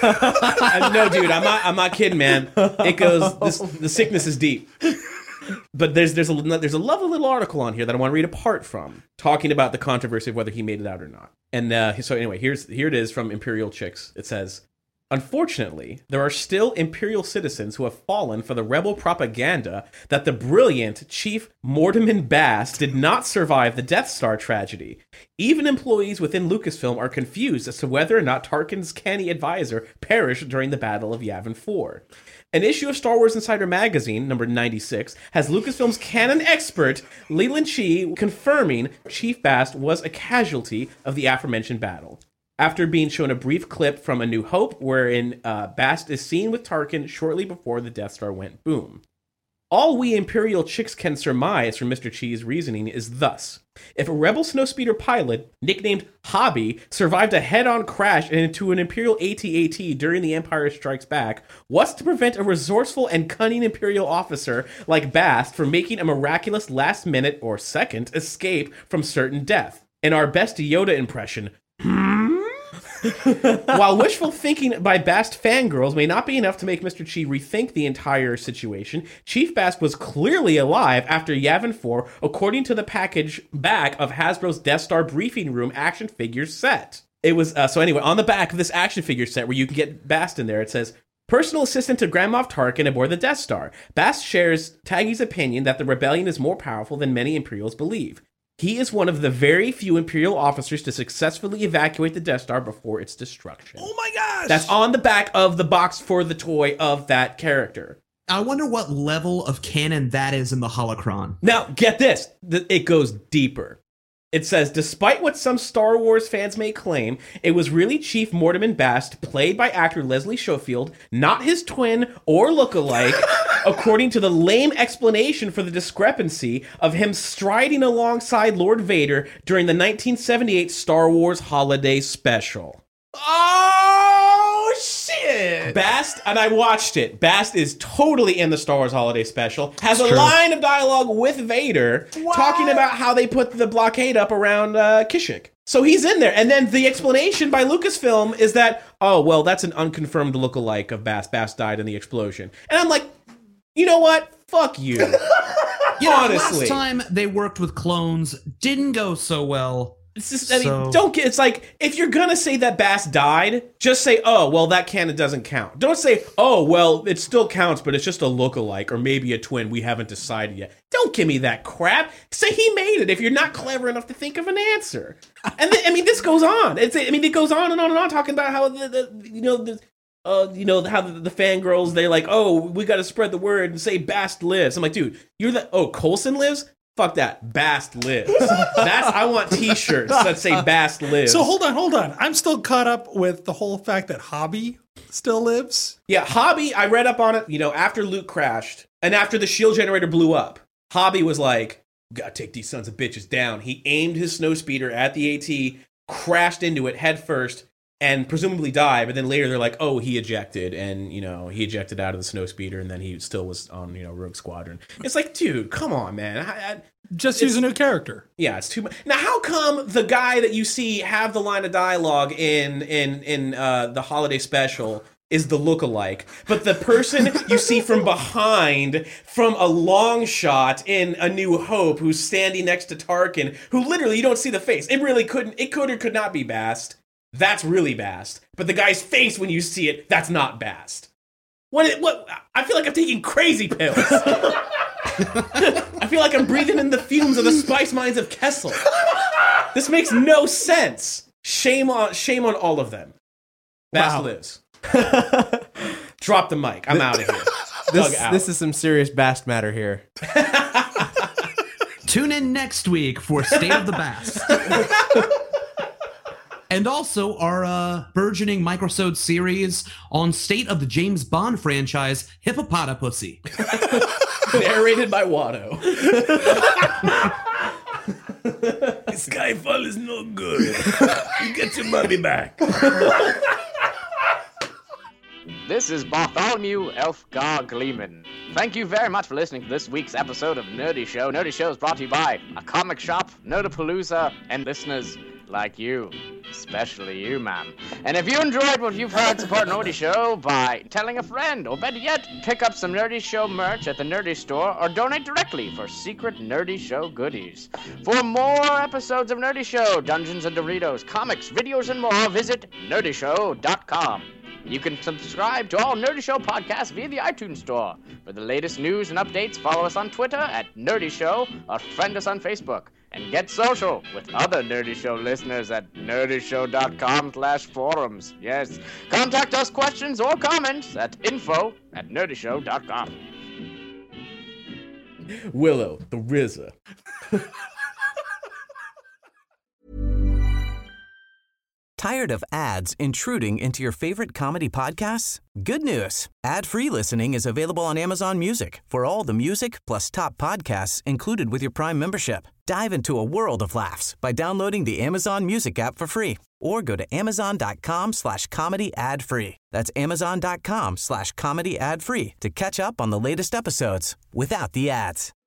Uh, no, dude, I'm not. I'm not kidding, man. It goes. This, the sickness is deep. But there's there's a there's a lovely little article on here that I want to read a part from, talking about the controversy of whether he made it out or not. And uh, so anyway, here's here it is from Imperial Chicks. It says, unfortunately, there are still Imperial citizens who have fallen for the rebel propaganda that the brilliant Chief Mortimer Bast did not survive the Death Star tragedy. Even employees within Lucasfilm are confused as to whether or not Tarkin's canny advisor perished during the Battle of Yavin four. An issue of Star Wars Insider magazine, number ninety-six, has Lucasfilm's canon expert, Leland Chee, confirming Chief Bast was a casualty of the aforementioned battle. After being shown a brief clip from A New Hope, wherein uh, Bast is seen with Tarkin shortly before the Death Star went boom. All we Imperial Chicks can surmise from Mister Chee's reasoning is thus. If a rebel snowspeeder pilot, nicknamed Hobby, survived a head-on crash into an Imperial A T A T during The Empire Strikes Back, what's to prevent a resourceful and cunning Imperial officer like Bast from making a miraculous last-minute or second escape from certain death? In our best Yoda impression, while wishful thinking by Bast fangirls may not be enough to make Mister Chee rethink the entire situation, Chief Bast was clearly alive after Yavin four, according to the package back of Hasbro's Death Star briefing room action figure set. It was, uh, so anyway, on the back of this action figure set where you can get Bast in there, it says, personal assistant to Grand Moff Tarkin aboard the Death Star. Bast shares Taggy's opinion that the rebellion is more powerful than many Imperials believe. He is one of the very few Imperial officers to successfully evacuate the Death Star before its destruction. Oh my gosh! That's on the back of the box for the toy of that character. I wonder what level of canon that is in the holocron. Now, get this. It goes deeper. It says, despite what some Star Wars fans may claim, it was really Chief Mortimer Bast, played by actor Leslie Schofield, not his twin or lookalike, according to the lame explanation for the discrepancy of him striding alongside Lord Vader during the nineteen seventy-eight Star Wars Holiday Special. Oh, shit! Bast, and I watched it, Bast is totally in the Star Wars Holiday Special, has It's a true. line of dialogue with Vader talking about how they put the blockade up around uh, Kashyyyk. So he's in there, and then the explanation by Lucasfilm is that, oh, well, that's an unconfirmed lookalike of Bast. Bast died in the explosion. And I'm like, you know what? Fuck you. You know, Honestly. last time they worked with clones didn't go so well. It's just, I mean, So- don't get, it's like, if you're gonna say that Bast died, just say, oh, well, that canon doesn't count. Don't say, oh, well, it still counts, but it's just a lookalike, or maybe a twin, we haven't decided yet. Don't give me that crap. Say he made it if you're not clever enough to think of an answer. And then, I mean, this goes on. It's, I mean, it goes on and on and on, talking about how, the, the you know, the, uh, you know, how the, the fangirls, they're like, oh, we gotta spread the word and say Bast lives. I'm like, dude, you're the, oh, Coulson lives? Fuck that. Bast lives. That's, I want t-shirts that say Bast lives. So hold on, hold on. I'm still caught up with the whole fact that Hobby still lives. Yeah, Hobby, I read up on it, you know, after Luke crashed and after the shield generator blew up, Hobby was like, gotta take these sons of bitches down. He aimed his snowspeeder at the AT, crashed into it head first, and presumably died, but then later they're like, oh, he ejected, and, you know, he ejected out of the snowspeeder, and then he still was on, you know, Rogue Squadron. It's like, dude, come on, man. I, I, Just use a new character. Yeah, it's too much. Now, how come the guy that you see have the line of dialogue in in in uh, the holiday special is the lookalike, but the person you see from behind, from a long shot in A New Hope, who's standing next to Tarkin, who literally you don't see the face. It really couldn't. It could or could not be Bast. That's really Bast. But the guy's face, when you see it, that's not Bast. What? What? I feel like I'm taking crazy pills. I feel like I'm breathing in the fumes of the spice mines of Kessel. This makes no sense. Shame on, shame on all of them. Bast Wow. lives. Drop the mic. I'm out of here. This, Doug out. this is some serious Bast matter here. Tune in next week for State of the Bast. And also our uh, burgeoning microsode series on State of the James Bond franchise, Hippopotapussy. Narrated by Watto. Skyfall is no good. You get your money back. This is Bartholomew Elfgar Gleeman. Thank you very much for listening to this week's episode of Nerdy Show. Nerdy Show is brought to you by a comic shop, Nerdapalooza, and listeners like you. Especially you, ma'am. And if you enjoyed what you've heard, support Nerdy Show by telling a friend, or better yet, pick up some Nerdy Show merch at the Nerdy Store, or donate directly for secret Nerdy Show goodies. For more episodes of Nerdy Show, Dungeons and Doritos, comics, videos, and more, visit nerdy show dot com. You can subscribe to all Nerdy Show podcasts via the iTunes Store. For the latest news and updates, follow us on Twitter at Nerdy Show, or friend us on Facebook. And get social with other Nerdy Show listeners at nerdy show dot com slash forums. Yes, contact us questions or comments at info at nerdy show dot com. Willow, the R Z A. Tired of ads intruding into your favorite comedy podcasts? Good news. Ad-free listening is available on Amazon Music for all the music plus top podcasts included with your Prime membership. Dive into a world of laughs by downloading the Amazon Music app for free or go to amazon.com slash comedy ad free. That's amazon.com slash comedy ad free to catch up on the latest episodes without the ads.